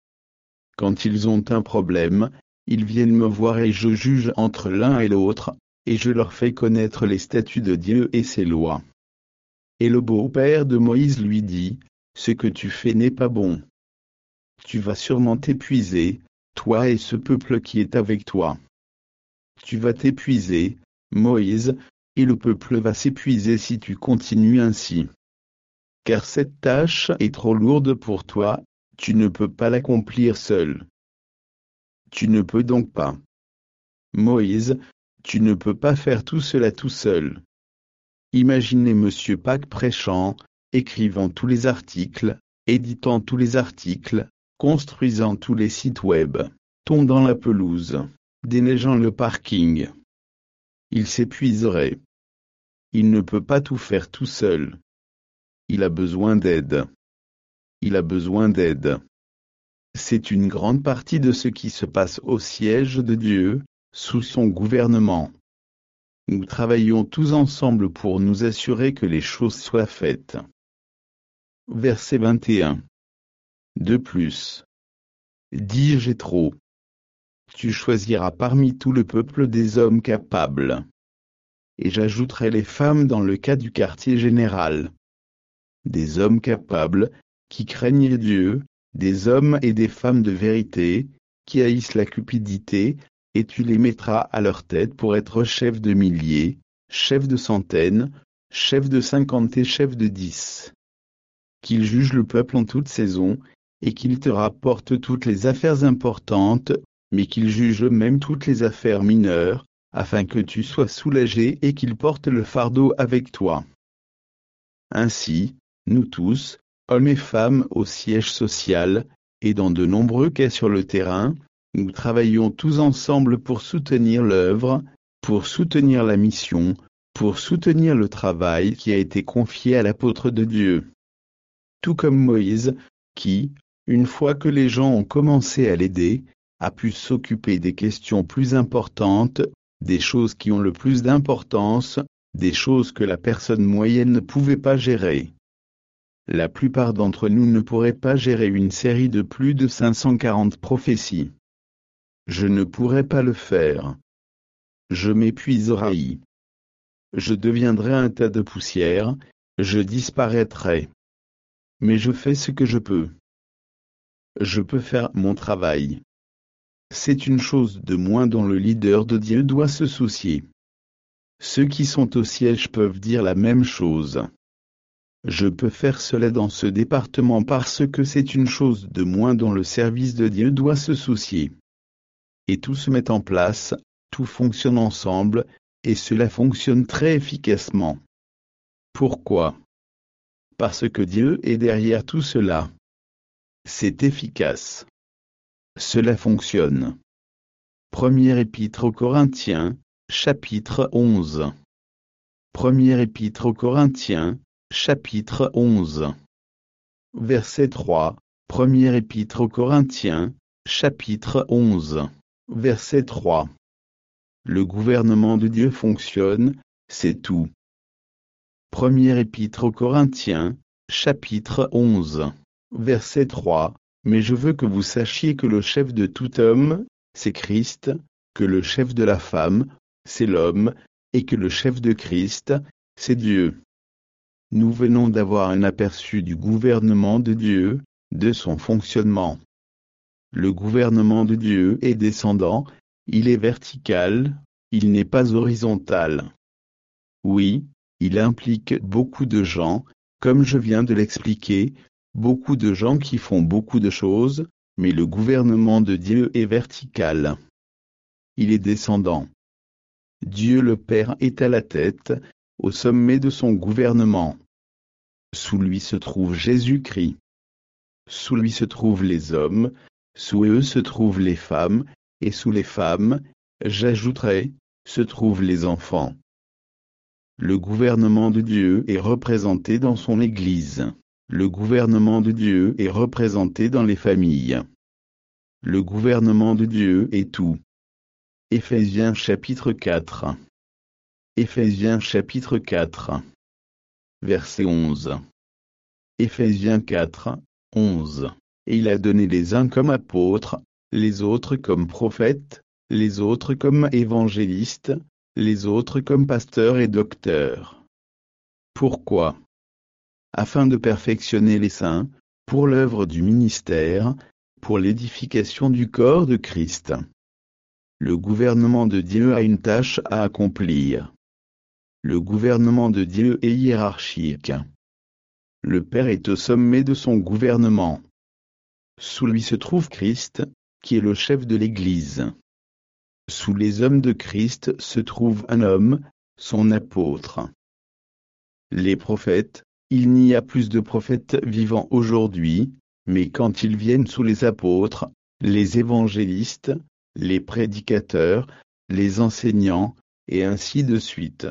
Quand ils ont un problème, ils viennent me voir et je juge entre l'un et l'autre, et je leur fais connaître les statuts de Dieu et ses lois. » Et le beau-père de Moïse lui dit, « Ce que tu fais n'est pas bon. Tu vas sûrement t'épuiser, toi et ce peuple qui est avec toi. Tu vas t'épuiser, Moïse, et le peuple va s'épuiser si tu continues ainsi. Car cette tâche est trop lourde pour toi, tu ne peux pas l'accomplir seul. Tu ne peux donc pas. Moïse, tu ne peux pas faire tout cela tout seul. » Imaginez Monsieur Pack prêchant, écrivant tous les articles, éditant tous les articles, construisant tous les sites web, tondant la pelouse, déneigeant le parking. Il s'épuiserait. Il ne peut pas tout faire tout seul. Il a besoin d'aide. Il a besoin d'aide. C'est une grande partie de ce qui se passe au siège de Dieu, sous son gouvernement. Nous travaillons tous ensemble pour nous assurer que les choses soient faites. Verset 21. De plus, dit Jéthro, tu choisiras parmi tout le peuple des hommes capables. Et j'ajouterai les femmes dans le cas du quartier général. Des hommes capables, qui craignent Dieu, des hommes et des femmes de vérité, qui haïssent la cupidité, et tu les mettras à leur tête pour être chefs de milliers, chefs de centaines, chefs de 50 et chefs de 10. Qu'ils jugent le peuple en toute saison, et qu'ils te rapportent toutes les affaires importantes, mais qu'ils jugent même toutes les affaires mineures, afin que tu sois soulagé et qu'ils portent le fardeau avec toi. Ainsi, nous tous, hommes et femmes au siège social, et dans de nombreux cas sur le terrain, nous travaillons tous ensemble pour soutenir l'œuvre, pour soutenir la mission, pour soutenir le travail qui a été confié à l'apôtre de Dieu. Tout comme Moïse, qui, une fois que les gens ont commencé à l'aider, a pu s'occuper des questions plus importantes, des choses qui ont le plus d'importance, des choses que la personne moyenne ne pouvait pas gérer. La plupart d'entre nous ne pourraient pas gérer une série de plus de 540 prophéties. Je ne pourrais pas le faire. Je m'épuiserais. Je deviendrais un tas de poussière, je disparaîtrais. Mais je fais ce que je peux. Je peux faire mon travail. C'est une chose de moins dont le leader de Dieu doit se soucier. Ceux qui sont au siège peuvent dire la même chose. Je peux faire cela dans ce département parce que c'est une chose de moins dont le service de Dieu doit se soucier. Et tout se met en place, tout fonctionne ensemble, et cela fonctionne très efficacement. Pourquoi? Parce que Dieu est derrière tout cela. C'est efficace. Cela fonctionne. Première épître aux Corinthiens, chapitre 11. Première épître aux Corinthiens, chapitre 11. Verset 3. Première épître aux Corinthiens, chapitre 11. Verset 3. Le gouvernement de Dieu fonctionne, c'est tout. Première épître aux Corinthiens, chapitre 11, verset 3, « Mais je veux que vous sachiez que le chef de tout homme, c'est Christ, que le chef de la femme, c'est l'homme, et que le chef de Christ, c'est Dieu. » Nous venons d'avoir un aperçu du gouvernement de Dieu, de son fonctionnement. Le gouvernement de Dieu est descendant, il est vertical, il n'est pas horizontal. Oui, il implique beaucoup de gens, comme je viens de l'expliquer, beaucoup de gens qui font beaucoup de choses, mais le gouvernement de Dieu est vertical. Il est descendant. Dieu le Père est à la tête, au sommet de son gouvernement. Sous lui se trouve Jésus-Christ. Sous lui se trouvent les hommes, sous eux se trouvent les femmes, et sous les femmes, j'ajouterai, se trouvent les enfants. Le gouvernement de Dieu est représenté dans son Église. Le gouvernement de Dieu est représenté dans les familles. Le gouvernement de Dieu est tout. Éphésiens chapitre 4. Éphésiens chapitre 4. Verset 11. Éphésiens 4, 11. Et il a donné les uns comme apôtres, les autres comme prophètes, les autres comme évangélistes, les autres comme pasteurs et docteurs. Pourquoi? Afin de perfectionner les saints, pour l'œuvre du ministère, pour l'édification du corps de Christ. Le gouvernement de Dieu a une tâche à accomplir. Le gouvernement de Dieu est hiérarchique. Le Père est au sommet de son gouvernement. Sous lui se trouve Christ, qui est le chef de l'Église. Sous les hommes de Christ se trouve un homme, son apôtre. Les prophètes, il n'y a plus de prophètes vivants aujourd'hui, mais quand ils viennent sous les apôtres, les évangélistes, les prédicateurs, les enseignants, et ainsi de suite.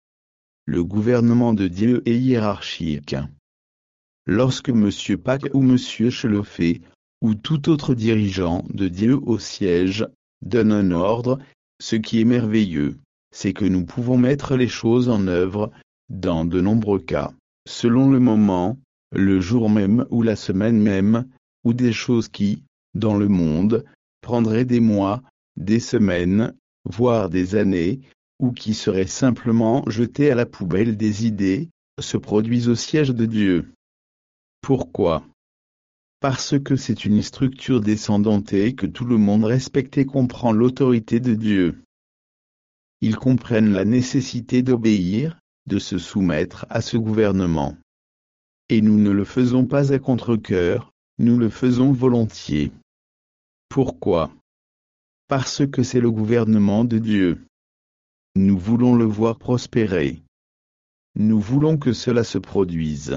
Le gouvernement de Dieu est hiérarchique. Lorsque M. Pack ou M. Chelofé, ou tout autre dirigeant de Dieu au siège, donne un ordre, ce qui est merveilleux, c'est que nous pouvons mettre les choses en œuvre, dans de nombreux cas, selon le moment, le jour même ou la semaine même, ou des choses qui, dans le monde, prendraient des mois, des semaines, voire des années, ou qui seraient simplement jetées à la poubelle des idées, se produisent au siège de Dieu. Pourquoi? Parce que c'est une structure descendante et que tout le monde respecte et comprend l'autorité de Dieu. Ils comprennent la nécessité d'obéir, de se soumettre à ce gouvernement. Et nous ne le faisons pas à contre-cœur, nous le faisons volontiers. Pourquoi? Parce que c'est le gouvernement de Dieu. Nous voulons le voir prospérer. Nous voulons que cela se produise.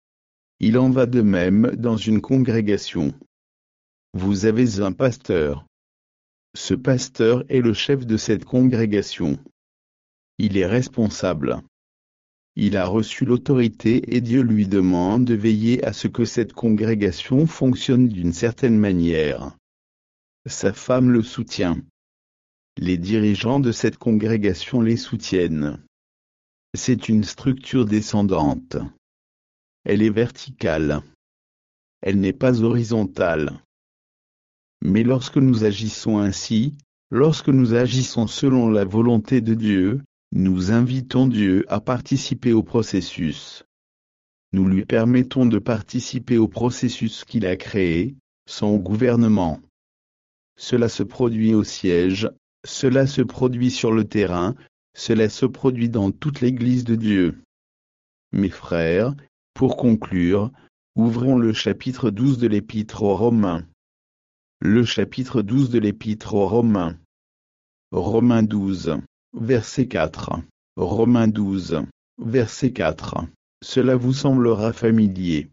Il en va de même dans une congrégation. Vous avez un pasteur. Ce pasteur est le chef de cette congrégation. Il est responsable. Il a reçu l'autorité et Dieu lui demande de veiller à ce que cette congrégation fonctionne d'une certaine manière. Sa femme le soutient. Les dirigeants de cette congrégation les soutiennent. C'est une structure descendante. Elle est verticale. Elle n'est pas horizontale. Mais lorsque nous agissons ainsi, lorsque nous agissons selon la volonté de Dieu, nous invitons Dieu à participer au processus. Nous lui permettons de participer au processus qu'il a créé, son gouvernement. Cela se produit au siège, cela se produit sur le terrain, cela se produit dans toute l'Église de Dieu. Mes frères, pour conclure, ouvrons le chapitre 12 de l'Épître aux Romains. Le chapitre 12 de l'Épître aux Romains. Romains 12, verset 4. Romains 12, verset 4. Cela vous semblera familier.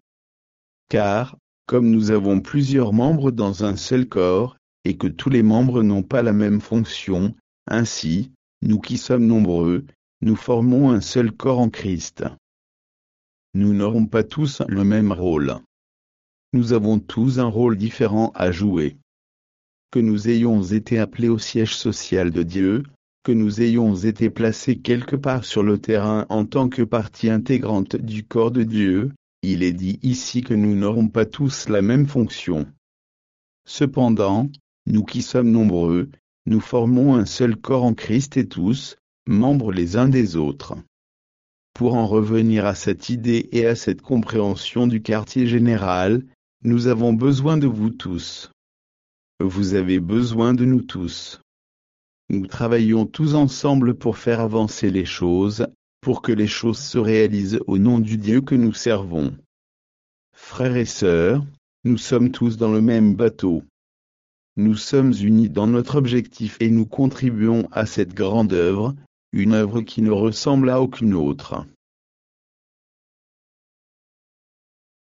Car, comme nous avons plusieurs membres dans un seul corps, et que tous les membres n'ont pas la même fonction, ainsi, nous qui sommes nombreux, nous formons un seul corps en Christ. Nous n'aurons pas tous le même rôle. Nous avons tous un rôle différent à jouer. Que nous ayons été appelés au siège social de Dieu, que nous ayons été placés quelque part sur le terrain en tant que partie intégrante du corps de Dieu, il est dit ici que nous n'aurons pas tous la même fonction. Cependant, nous qui sommes nombreux, nous formons un seul corps en Christ et tous, membres les uns des autres. Pour en revenir à cette idée et à cette compréhension du quartier général, nous avons besoin de vous tous. Vous avez besoin de nous tous. Nous travaillons tous ensemble pour faire avancer les choses, pour que les choses se réalisent au nom du Dieu que nous servons. Frères et sœurs, nous sommes tous dans le même bateau. Nous sommes unis dans notre objectif et nous contribuons à cette grande œuvre, une œuvre qui ne ressemble à aucune autre.